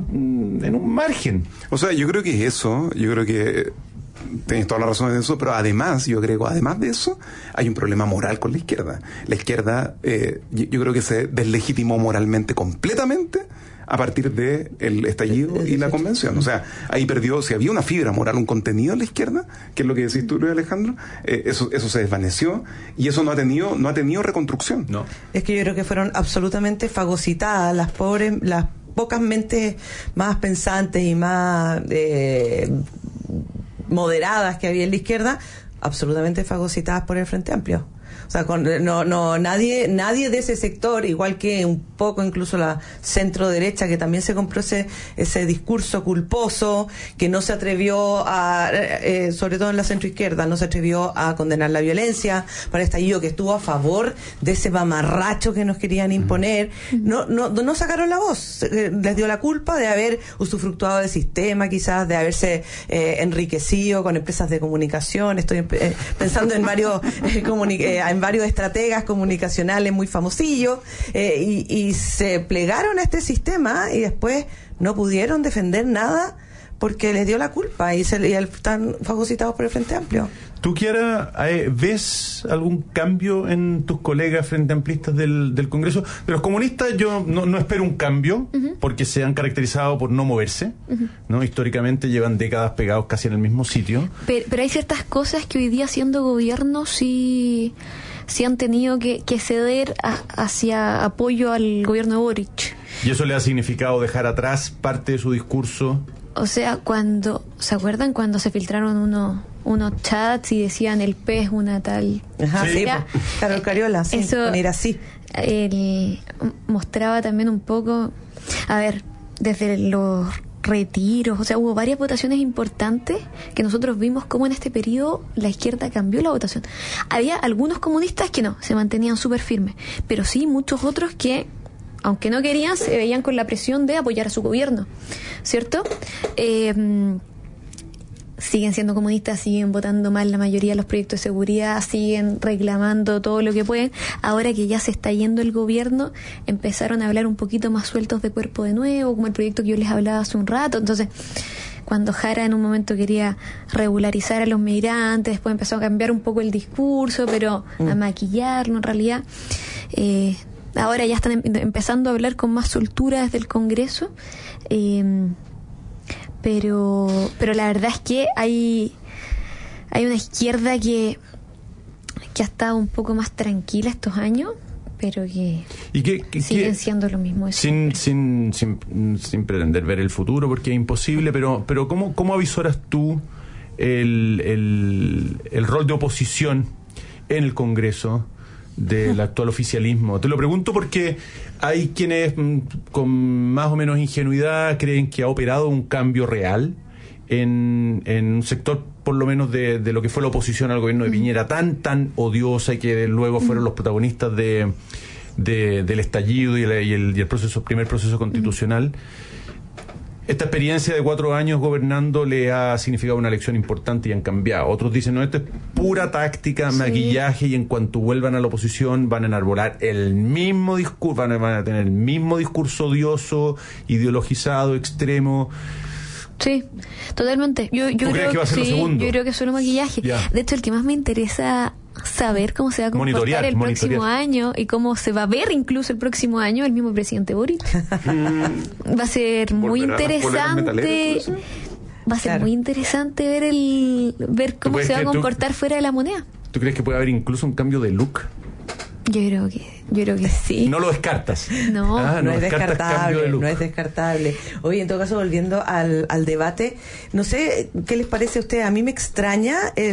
un margen. O sea, yo creo que es eso, yo creo que tienes toda la razón en eso, pero además de eso, hay un problema moral con la izquierda. La izquierda, yo creo que se deslegitimó moralmente completamente a partir de el estallido y la convención. O sea, ahí perdió, si había una fibra moral, un contenido en la izquierda, que es lo que decís tú, Luis Alejandro, eso se desvaneció y eso no ha tenido reconstrucción. No. Es que yo creo que fueron absolutamente fagocitadas las pocas mentes más pensantes y más moderadas que había en la izquierda, absolutamente fagocitadas por el Frente Amplio. O sea, nadie de ese sector, igual que un poco incluso la centro derecha, que también se compró ese discurso culposo, que no se atrevió sobre todo en la centro izquierda, no se atrevió a condenar la violencia para estallido, que estuvo a favor de ese mamarracho que nos querían imponer. No sacaron la voz, les dio la culpa de haber usufructuado del sistema, quizás de haberse enriquecido con empresas de comunicación. Estoy pensando en varios estrategas comunicacionales muy famosillos, y se plegaron a este sistema y después no pudieron defender nada porque les dio la culpa y están fagocitados por el Frente Amplio. ¿Tú, Kiara, ves algún cambio en tus colegas frente amplistas del Congreso? De los comunistas yo no espero un cambio, porque se han caracterizado por no moverse, ¿no? Históricamente llevan décadas pegados casi en el mismo sitio. Pero hay ciertas cosas que hoy día, siendo gobierno, sí han tenido que ceder hacia apoyo al gobierno de Boric. ¿Y eso le ha significado dejar atrás parte de su discurso? O sea, ¿se acuerdan cuando se filtraron unos chats y decían el pez una tal? Ajá, sí, Carol Cariola, sí, eso con ir así. Mostraba también un poco, a ver, desde los retiros, o sea, hubo varias votaciones importantes que nosotros vimos cómo en este periodo la izquierda cambió la votación. Había algunos comunistas que no, se mantenían súper firmes, pero sí muchos otros que, aunque no querían, se veían con la presión de apoyar a su gobierno, ¿cierto? Siguen siendo comunistas, siguen votando mal la mayoría de los proyectos de seguridad, siguen reclamando todo lo que pueden. Ahora que ya se está yendo el gobierno, empezaron a hablar un poquito más sueltos de cuerpo de nuevo, como el proyecto que yo les hablaba hace un rato. Entonces, cuando Jara en un momento quería regularizar a los migrantes, después empezó a cambiar un poco el discurso, pero a maquillarlo en realidad. Ahora ya están empezando a hablar con más soltura desde el Congreso, pero la verdad es que hay una izquierda que ha estado un poco más tranquila estos años, pero que ¿Y siguen siendo lo mismo. Sin pretender ver el futuro, porque es imposible, pero ¿cómo avisoras tú el rol de oposición en el Congreso del actual oficialismo? Te lo pregunto porque hay quienes con más o menos ingenuidad creen que ha operado un cambio real en un sector, por lo menos de lo que fue la oposición al gobierno de Piñera, tan odiosa, y que luego fueron los protagonistas del estallido y el primer proceso constitucional. Esta experiencia de 4 años gobernando le ha significado una lección importante y han cambiado. Otros dicen, no, esto es pura táctica, maquillaje, y en cuanto vuelvan a la oposición van a enarbolar el mismo discurso, van a tener el mismo discurso odioso, ideologizado, extremo. Sí, totalmente. Yo creo que va a ser lo segundo? Yo creo que es solo maquillaje. Ya. De hecho, el que más me interesa saber cómo se va a comportar el próximo año y cómo se va a ver incluso el próximo año el mismo presidente Boric. Va a ser muy interesante. Va a ser muy interesante ver cómo se va a comportar fuera de la moneda. ¿Tú crees que puede haber incluso un cambio de look? Yo creo que sí. No lo descartas. No es descartable, no es descartable. Oye, en todo caso, volviendo al debate, no sé qué les parece a ustedes. A mí me extraña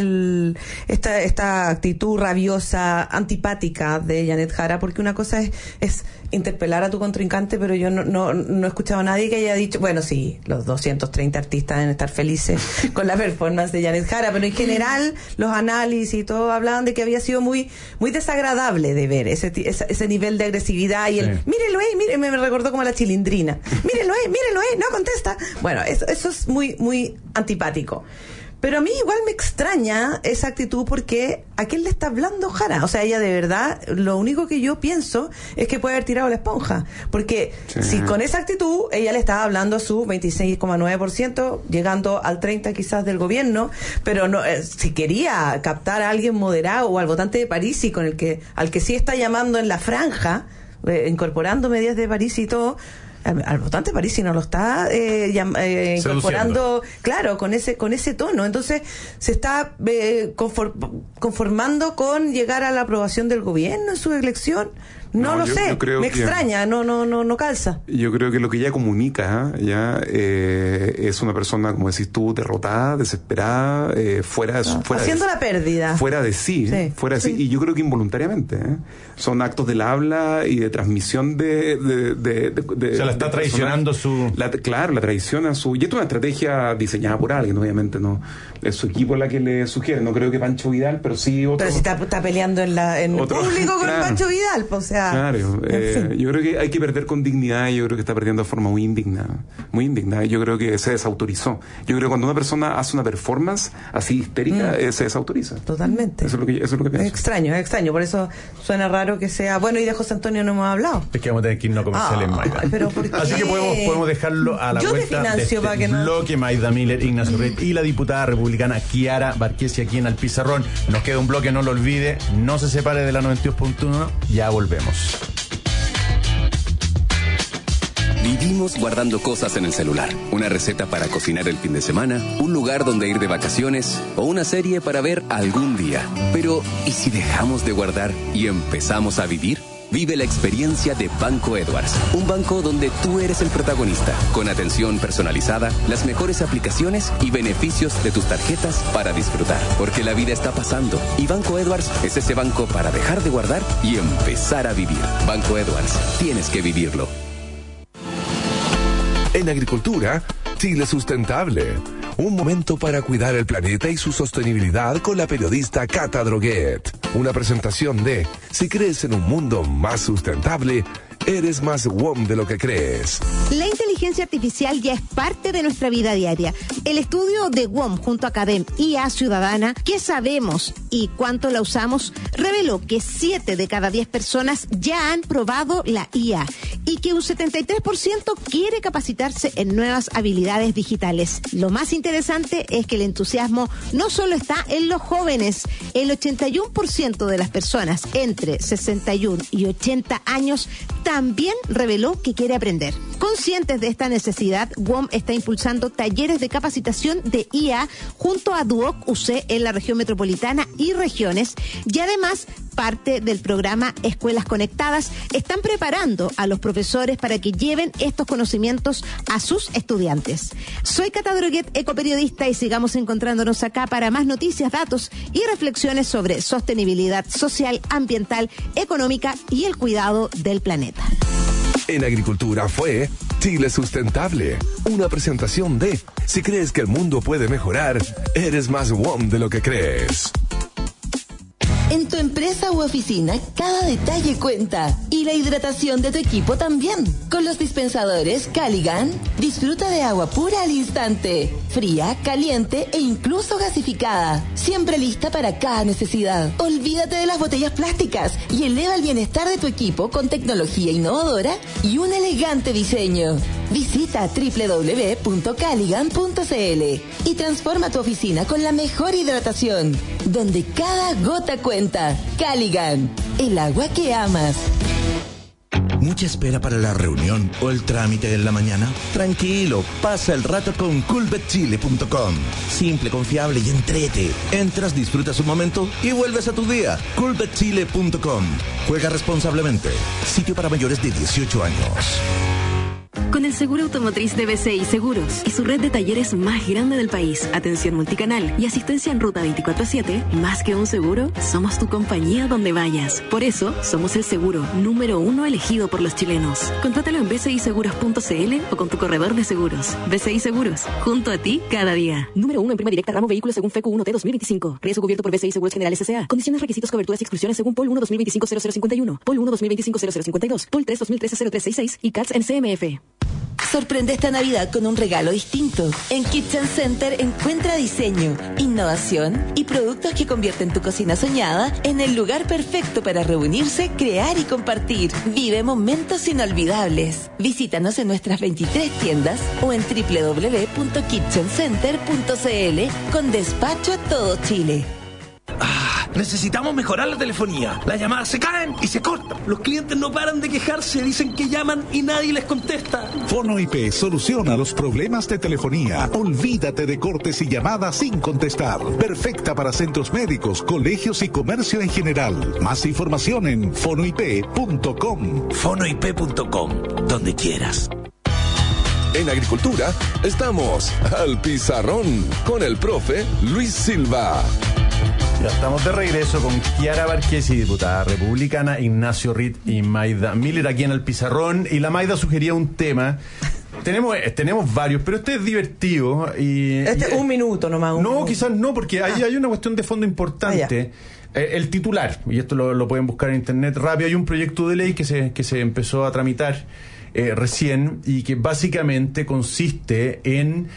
esta actitud rabiosa, antipática de Janet Jara, porque una cosa es interpelar a tu contrincante, pero yo no he escuchado a nadie que haya dicho, bueno, sí, los 230 artistas deben estar felices con la performance de Janet Jara, pero en general los análisis y todo hablaban de que había sido muy desagradable de ver ese nivel de agresividad y mírelo, me recordó como a la Chilindrina, mírelo, no contesta. Bueno, eso es muy antipático. Pero a mí igual me extraña esa actitud, porque ¿a quién le está hablando Jara? O sea, ella de verdad, lo único que yo pienso es que puede haber tirado la esponja. Porque si con esa actitud ella le estaba hablando a su 26,9%, llegando al 30% quizás del gobierno, pero no, si quería captar a alguien moderado o al votante de París, y al que sí está llamando en la franja, incorporando medidas de París y todo, al votante París no lo está incorporando, claro, con ese tono. Entonces se está conformando con llegar a la aprobación del gobierno en su elección. No lo sé, me extraña, no calza. Yo creo que lo que ella comunica es una persona, como decís tú, derrotada, desesperada, haciendo la pérdida. Fuera de sí. Y yo creo que involuntariamente. Son actos del habla y de transmisión o sea, la está traicionando la traiciona y esto es una estrategia diseñada por alguien, obviamente, ¿no? Es su equipo la que le sugiere. No creo que Pancho Vidal, pero sí otro. Pero si está peleando en público con Pancho Vidal, pues, o sea. Claro, yo creo que hay que perder con dignidad, y yo creo que está perdiendo de forma muy indigna. Yo creo que se desautorizó. Yo creo que cuando una persona hace una performance así histérica, se desautoriza. Totalmente. Eso es lo que pienso. Es extraño, por eso suena raro que sea. Bueno, y de José Antonio no hemos hablado. Es que vamos a tener que irnos a comerciales, Maida. ¿Pero por qué? Así que podemos dejarlo a la vuelta de este bloque. Maida Miller, Ignacio Red y la diputada republicana Kiara Barquesi aquí en Al Pizarrón. Nos queda un bloque, no lo olvide, no se separe de la 92.1, ya volvemos. Vivimos guardando cosas en el celular. Una receta para cocinar el fin de semana, un lugar donde ir de vacaciones o una serie para ver algún día. Pero, ¿y si dejamos de guardar y empezamos a vivir? Vive la experiencia de Banco Edwards, un banco donde tú eres el protagonista, con atención personalizada, las mejores aplicaciones y beneficios de tus tarjetas para disfrutar. Porque la vida está pasando y Banco Edwards es ese banco para dejar de guardar y empezar a vivir. Banco Edwards, tienes que vivirlo. En agricultura, Chile Sustentable. Un momento para cuidar el planeta y su sostenibilidad con la periodista Cata Droguet. Una presentación de Si crees en un mundo más sustentable, eres más WOM de lo que crees. La inteligencia artificial ya es parte de nuestra vida diaria. El estudio de WOM junto a Academ y a Ciudadana, ¿qué sabemos y cuánto la usamos?, reveló que 7 de cada 10 personas ya han probado la IA y que un 73% quiere capacitarse en nuevas habilidades digitales. Lo más interesante es que el entusiasmo no solo está en los jóvenes. El 81% de las personas entre 61 y 80 años también reveló que quiere aprender. Conscientes de esta necesidad, WOM está impulsando talleres de capacitación de IA junto a Duoc UC en la región metropolitana y regiones, y además parte del programa Escuelas Conectadas están preparando a los profesores para que lleven estos conocimientos a sus estudiantes. Soy Cata Droguet, ecoperiodista, y sigamos encontrándonos acá para más noticias, datos y reflexiones sobre sostenibilidad social, ambiental, económica y el cuidado del planeta. En Agricultura fue Chile Sustentable, una presentación de si crees que el mundo puede mejorar, eres más WOM de lo que crees. En tu empresa u oficina, cada detalle cuenta. Y la hidratación de tu equipo también. Con los dispensadores Caligan, disfruta de agua pura al instante. Fría, caliente e incluso gasificada. Siempre lista para cada necesidad. Olvídate de las botellas plásticas y eleva el bienestar de tu equipo con tecnología innovadora y un elegante diseño. Visita www.caligan.cl y transforma tu oficina con la mejor hidratación, donde cada gota cuenta. Caligan, el agua que amas. ¿Mucha espera para la reunión o el trámite en la mañana? Tranquilo, pasa el rato con coolbetchile.com. Simple, confiable y entrete. Entras, disfrutas un momento y vuelves a tu día. coolbetchile.com. Juega responsablemente. Sitio para mayores de 18 años. Con el seguro automotriz de BCI Seguros y su red de talleres más grande del país, atención multicanal y asistencia en ruta 24/7, más que un seguro, somos tu compañía donde vayas. Por eso, somos el seguro número 1 elegido por los chilenos. Contrátalo en bciseguros.cl o con tu corredor de seguros. BCI Seguros, junto a ti cada día. Número 1 en prima directa ramo vehículos según FECU 1T 2025. Riesgo cubierto por BCI Seguros General S.A. Condiciones, requisitos, coberturas y exclusiones según POL 1 2025-0051, POL 1 2025-0052, POL 3 2013-0366 y CATS en CMF. Sorprende esta Navidad con un regalo distinto. En Kitchen Center encuentra diseño, innovación y productos que convierten tu cocina soñada en el lugar perfecto para reunirse, crear y compartir. Vive momentos inolvidables. Visítanos en nuestras 23 tiendas o en www.kitchencenter.cl con despacho a todo Chile. Necesitamos mejorar la telefonía. Las llamadas se caen y se cortan. Los clientes no paran de quejarse, dicen que llaman y nadie les contesta. Fono IP soluciona los problemas de telefonía. Olvídate de cortes y llamadas sin contestar. Perfecta para centros médicos, colegios y comercio en general. Más información en fonoip.com. Fonoip.com, donde quieras. En Agricultura estamos al pizarrón con el profe Luis Silva. Ya estamos de regreso con Kiara Barquesi, diputada republicana, Ignacio Ritt y Maida Miller aquí en el pizarrón. Y la Maida sugería un tema. Tenemos varios, pero este es divertido. Un minuto nomás. No, quizás no, porque hay una cuestión de fondo importante. El titular, y esto lo pueden buscar en internet rápido, hay un proyecto de ley que se empezó a tramitar recién y que básicamente consiste en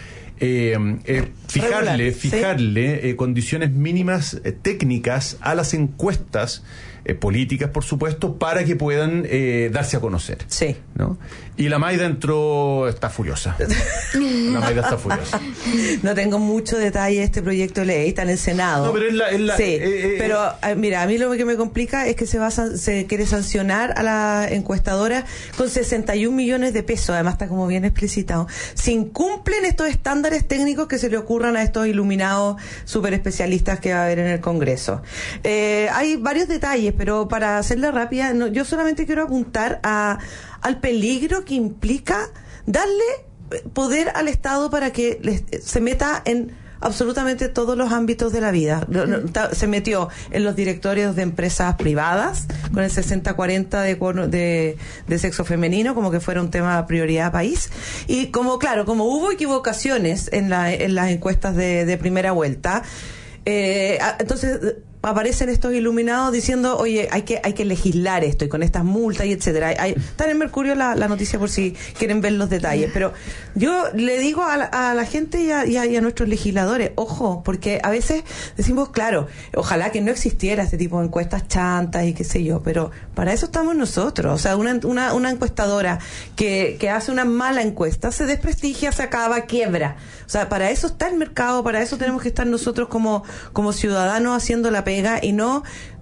fijarle condiciones mínimas técnicas a las encuestas políticas, por supuesto, para que puedan darse a conocer. Sí. ¿No? Y la Maida está furiosa. La Maida está furiosa. No tengo mucho detalle de este proyecto de ley, está en el Senado. No, pero es la sí, pero mira, a mí lo que me complica es que se quiere sancionar a la encuestadora con 61 millones de pesos, además está como bien explicitado. Si incumplen estos estándares técnicos que se le ocurran a estos iluminados super especialistas que va a haber en el Congreso. Hay varios detalles, pero para hacerla rápida, yo solamente quiero apuntar al peligro que implica darle poder al Estado para que se meta en absolutamente todos los ámbitos de la vida. Se metió en los directorios de empresas privadas con el 60-40 de sexo femenino, como que fuera un tema prioridad país, y como hubo equivocaciones en las encuestas de primera vuelta, entonces aparecen estos iluminados diciendo, oye, hay que legislar esto, y con estas multas y etcétera. Está en el Mercurio la noticia por si quieren ver los detalles, pero yo le digo a la gente y a nuestros legisladores, ojo, porque a veces decimos, claro, ojalá que no existiera este tipo de encuestas chantas y qué sé yo, pero para eso estamos nosotros. O sea, una encuestadora que hace una mala encuesta se desprestigia, se acaba, quiebra. O sea, para eso está el mercado, para eso tenemos que estar nosotros como ciudadanos haciendo la pega y no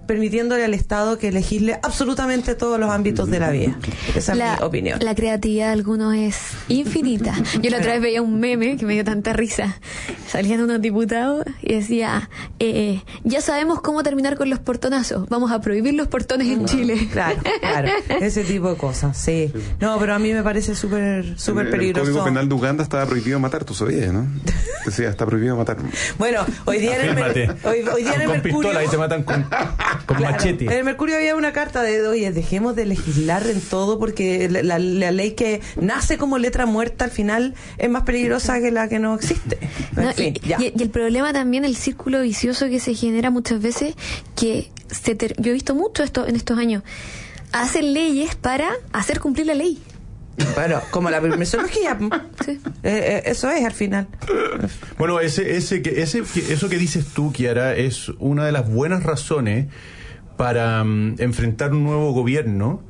permitiéndole al Estado que legisle absolutamente todos los ámbitos de la vida. Esa es mi opinión. La creatividad de algunos es infinita. Yo la otra vez veía un meme que me dio tanta risa. Salían unos diputados y decía, ya sabemos cómo terminar con los portonazos, vamos a prohibir los portones en Chile. Claro, ese tipo de cosas, sí. No, pero a mí me parece súper peligroso. El Código Penal de Uganda estaba prohibido matar, tú sabías, ¿no? Decía, está prohibido matar. Bueno, hoy día en el con Mercurio... pistola y te matan con machete. En el Mercurio había una carta de, oye, dejemos de legislar en todo porque la ley que nace como letra muerta al final es más peligrosa que la que no existe. No, y el problema también, el círculo vicioso que se genera muchas veces, que yo he visto mucho esto en estos años, hacen leyes para hacer cumplir la ley. Bueno, como la permisología. Sí. Eso es al final. Bueno, eso que dices tú, Kiara, es una de las buenas razones para enfrentar un nuevo gobierno,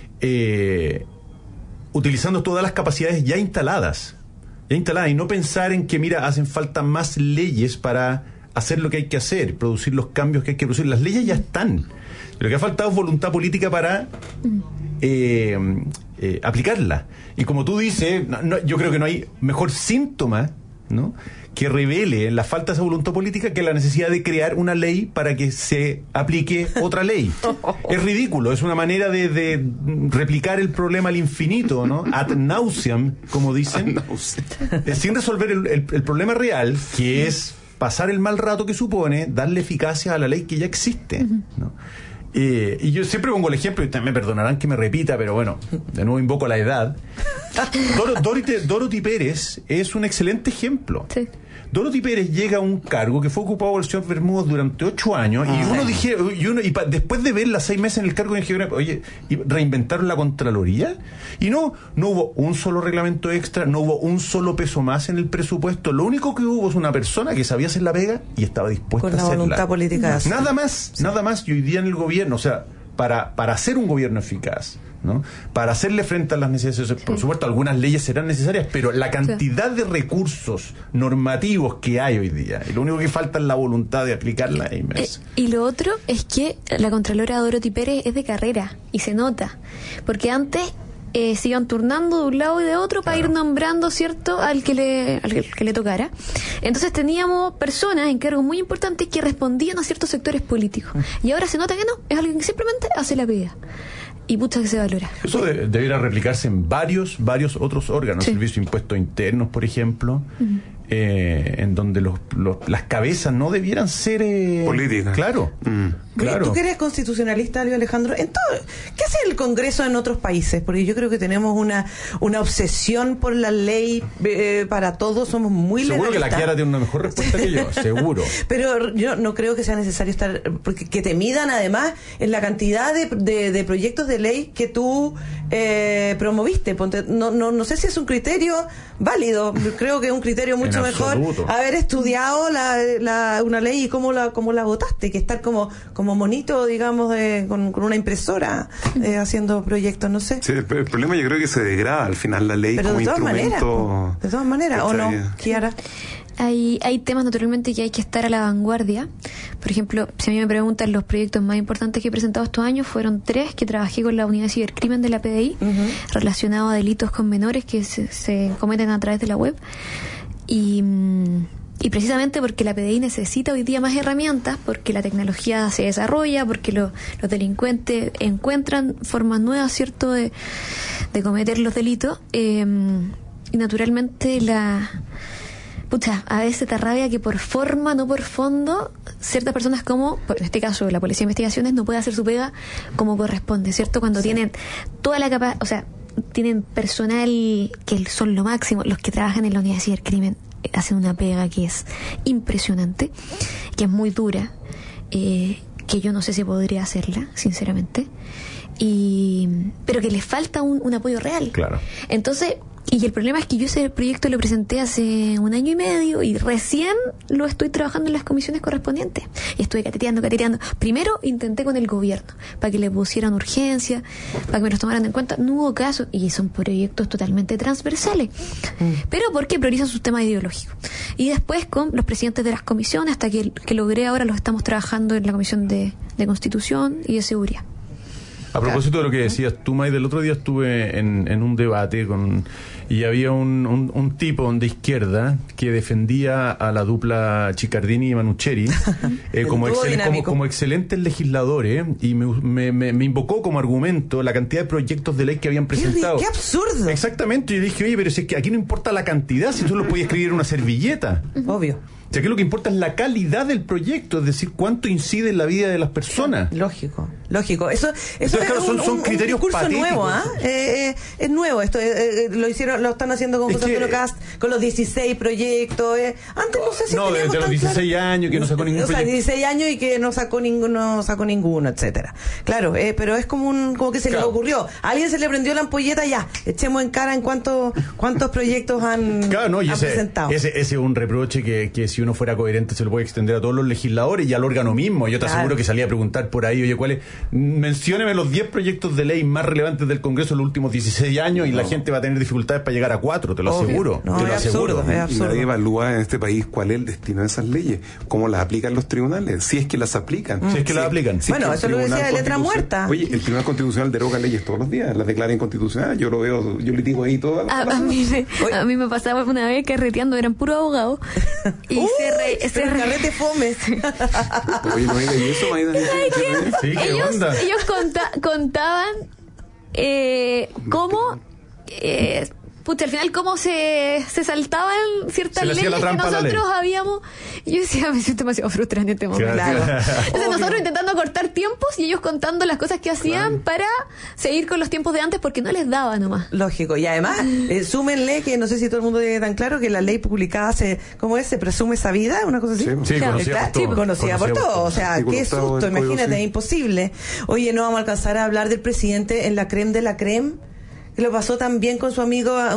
utilizando todas las capacidades ya instaladas, y no pensar en que, mira, hacen falta más leyes para hacer lo que hay que hacer, producir los cambios que hay que producir. Las leyes ya están. Lo que ha faltado es voluntad política para aplicarla. Y como tú dices, yo creo que no hay mejor síntoma, ¿no?, que revele la falta de esa voluntad política que la necesidad de crear una ley para que se aplique otra ley. Es ridículo, es una manera de replicar el problema al infinito, ¿no? Ad nauseam, como dicen, sin resolver el problema real, que es pasar el mal rato que supone darle eficacia a la ley que ya existe, ¿no? Y yo siempre pongo el ejemplo, y ustedes me perdonarán que me repita, pero bueno, de nuevo invoco la edad. Dorothy Pérez es un excelente ejemplo. Sí. Dorothy Pérez llega a un cargo que fue ocupado por el señor Bermúdez durante 8 años, y después de verla 6 meses en el cargo, oye, ¿y reinventaron la Contraloría? Y no hubo un solo reglamento extra, no hubo un solo peso más en el presupuesto. Lo único que hubo es una persona que sabía hacer la pega y estaba dispuesta a hacerla. Con la voluntad política. Nada más. Y hoy día en el gobierno, o sea, para hacer un gobierno eficaz, ¿no?, para hacerle frente a las necesidades, por supuesto algunas leyes serán necesarias, pero la cantidad de recursos normativos que hay hoy día, y lo único que falta es la voluntad de aplicarla, es inmensa. Y lo otro es que la Contralora Dorothy Pérez es de carrera, y se nota, porque antes se iban turnando de un lado y de otro para ir nombrando, ¿cierto?, al que le tocara. Entonces teníamos personas en cargos muy importantes que respondían a ciertos sectores políticos, y ahora se nota que no, es alguien que simplemente hace la pega. Y pucha que se valora. Eso debería replicarse en varios otros órganos, servicios de impuestos internos, por ejemplo, en donde las cabezas no debieran ser políticas. Claro. Claro. Tú que eres constitucionalista, Leo Alejandro, ¿qué hace el Congreso en otros países? Porque yo creo que tenemos una obsesión por la ley para todos, somos muy legalistas. Seguro que la Kiara tiene una mejor respuesta que yo, seguro. Pero yo no creo que sea necesario estar, porque que te midan además en la cantidad de proyectos de ley que tú promoviste. No sé si es un criterio válido, creo que es un criterio mucho mejor haber estudiado una ley y cómo la votaste, que estar como monito, digamos, con una impresora haciendo proyectos, no sé. Sí, el problema yo creo que se degrada al final la ley, pero como instrumento. De todas maneras, ¿o no, Kiara? Hay temas naturalmente que hay que estar a la vanguardia. Por ejemplo, si a mí me preguntan, los proyectos más importantes que he presentado estos años fueron 3 que trabajé con la unidad de cibercrimen de la PDI, relacionados a delitos con menores que se cometen a través de la web. Y precisamente porque la PDI necesita hoy día más herramientas, porque la tecnología se desarrolla, porque los delincuentes encuentran formas nuevas, ¿cierto?, de cometer los delitos. Y naturalmente a veces te rabia que por forma, no por fondo, ciertas personas como, en este caso la Policía de Investigaciones, no puede hacer su pega como corresponde, ¿cierto? Cuando tienen toda la capacidad, o sea, tienen personal que son lo máximo. Los que trabajan en la unidad de cibercrimen hacen una pega que es impresionante, que es muy dura, que yo no sé si podría hacerla, sinceramente, pero que les falta un apoyo real. Claro. Entonces, Y el problema es que yo ese proyecto lo presenté hace 1 año y medio y recién lo estoy trabajando en las comisiones correspondientes. Y estuve cateteando. Primero intenté con el gobierno, para que le pusieran urgencia, para que me los tomaran en cuenta. No hubo caso, y son proyectos totalmente transversales. ¿Pero por qué? Priorizan sus temas ideológicos. Y después con los presidentes de las comisiones, hasta que logré ahora, los estamos trabajando en la Comisión de Constitución y de Seguridad. A propósito de lo que decías tú, May, del otro día estuve en un debate y había un tipo de izquierda que defendía a la dupla Chiccardini y Manucheri como excelentes legisladores, y me invocó como argumento la cantidad de proyectos de ley que habían presentado. ¡Qué absurdo! Exactamente, yo dije, oye, pero si es que aquí no importa la cantidad, si tú lo puedes escribir en una servilleta. Obvio. O sea, que lo que importa es la calidad del proyecto, es decir, cuánto incide en la vida de las personas. Lógico. Eso entonces, claro, son criterios un discurso patéticos. nuevo, es nuevo esto. Lo están haciendo con José Antonio Cast, con los 16 proyectos. Antes no sé si no, desde los 16 años que no sacó ningún proyecto. 16 años y que no sacó ninguno, etcétera. Claro, pero es como que se le ocurrió. A alguien se le prendió la ampolleta, ya, echemos en cara en cuántos proyectos han presentado. Ese es un reproche que si uno fuera coherente se lo puede extender a todos los legisladores y al órgano mismo. Yo te aseguro que salía a preguntar por ahí, oye, ¿cuáles? Mencióneme los 10 proyectos de ley más relevantes del Congreso en los últimos 16 años y la gente va a tener dificultades para llegar a 4, te lo aseguro. No, te lo aseguro. Y nadie evalúa en este país cuál es el destino de esas leyes, cómo las aplican los tribunales, si es que las aplican. Si es que las aplican. Bueno, eso lo decía de letra muerta. Oye, el Tribunal Constitucional deroga leyes todos los días, las declara inconstitucionales. Yo lo veo, yo litigo ahí todas las a mí me pasaba una vez carreteando, eran puros abogados y se carrete fome. Oye, no digas eso, Maida. Sí, ¿qué onda? Ellos contaban cómo al final cómo se saltaban ciertas leyes que nosotros habíamos. Yo decía, me siento demasiado frustrada en este momento. Entonces nosotros intentando cortar tiempos y ellos contando las cosas que hacían para seguir con los tiempos de antes, porque no les daba nomás. Lógico. Y además, súmenle que no sé si todo el mundo tiene tan claro que la ley publicada se presume sabida, una cosa así. Sí, conocida por todo. O sea, qué susto, imagínate, es imposible. Oye, no vamos a alcanzar a hablar del presidente en la creme de la creme, que lo pasó también con su amiga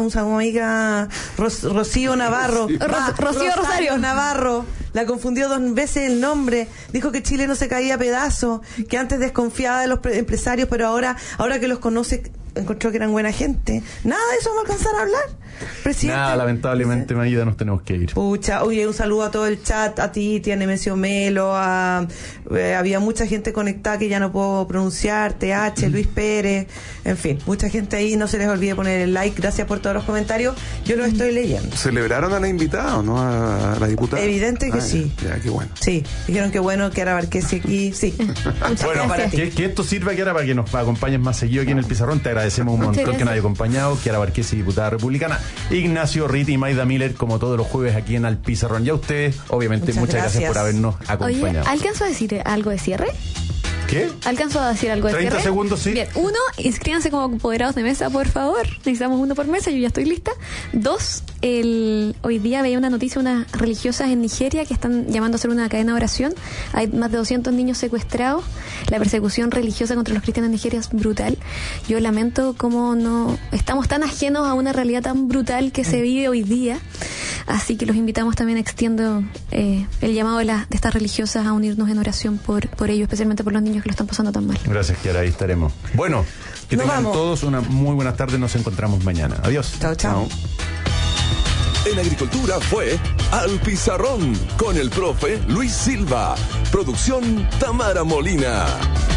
Rocío Navarro. Rocío Rosario Navarro. La confundió 2 veces el nombre. Dijo que Chile no se caía a pedazos, que antes desconfiaba de los empresarios, pero ahora que los conoce, encontró que eran buena gente. Nada de eso vamos a alcanzar a hablar. Presidente. Nada, lamentablemente, Maida, nos tenemos que ir. Pucha, oye, un saludo a todo el chat, a ti, Tía Nemesio Melo, había mucha gente conectada que ya no puedo pronunciar, TH, Luis Pérez, en fin, mucha gente ahí, no se les olvide poner el like, gracias por todos los comentarios, yo los estoy leyendo. ¿Celebraron a la invitada o no, a la diputada? Evidente que sí. Ya, qué bueno. Sí, dijeron que bueno, que ahora Barquesi aquí, sí. Bueno, que esto sirva, Kiara, para que nos acompañes más seguido aquí en el Pizarrón. Te agradecemos un montón que nos haya acompañado. Kiara Barquesi, diputada republicana. Ignacio Ritt y Maida Miller, como todos los jueves aquí en Al Pizarrón. Y a ustedes, obviamente, muchas gracias por habernos acompañado. Oye, ¿alcanzo a decir algo de cierre? ¿Qué? ¿Alcanzo a decir algo de 30 cierre? segundos, sí. Bien, 1, inscríbanse como apoderados de mesa, por favor. Necesitamos 1 por mesa, yo ya estoy lista. 2, hoy día veía una noticia, unas religiosas en Nigeria que están llamando a hacer una cadena de oración. Hay más de 200 niños secuestrados. La persecución religiosa contra los cristianos en Nigeria es brutal. Yo lamento cómo no estamos tan ajenos a una realidad tan brutal que se vive hoy día. Así que los invitamos también, extiendo el llamado de estas religiosas a unirnos en oración por ellos, especialmente por los niños que lo están pasando tan mal. Gracias, Kiara, ahí estaremos. Bueno, que tengan todos una muy buena tarde, nos encontramos mañana. Adiós. Chao. En Agricultura fue Al Pizarrón con el profe Luis Silva. Producción Tamara Molina.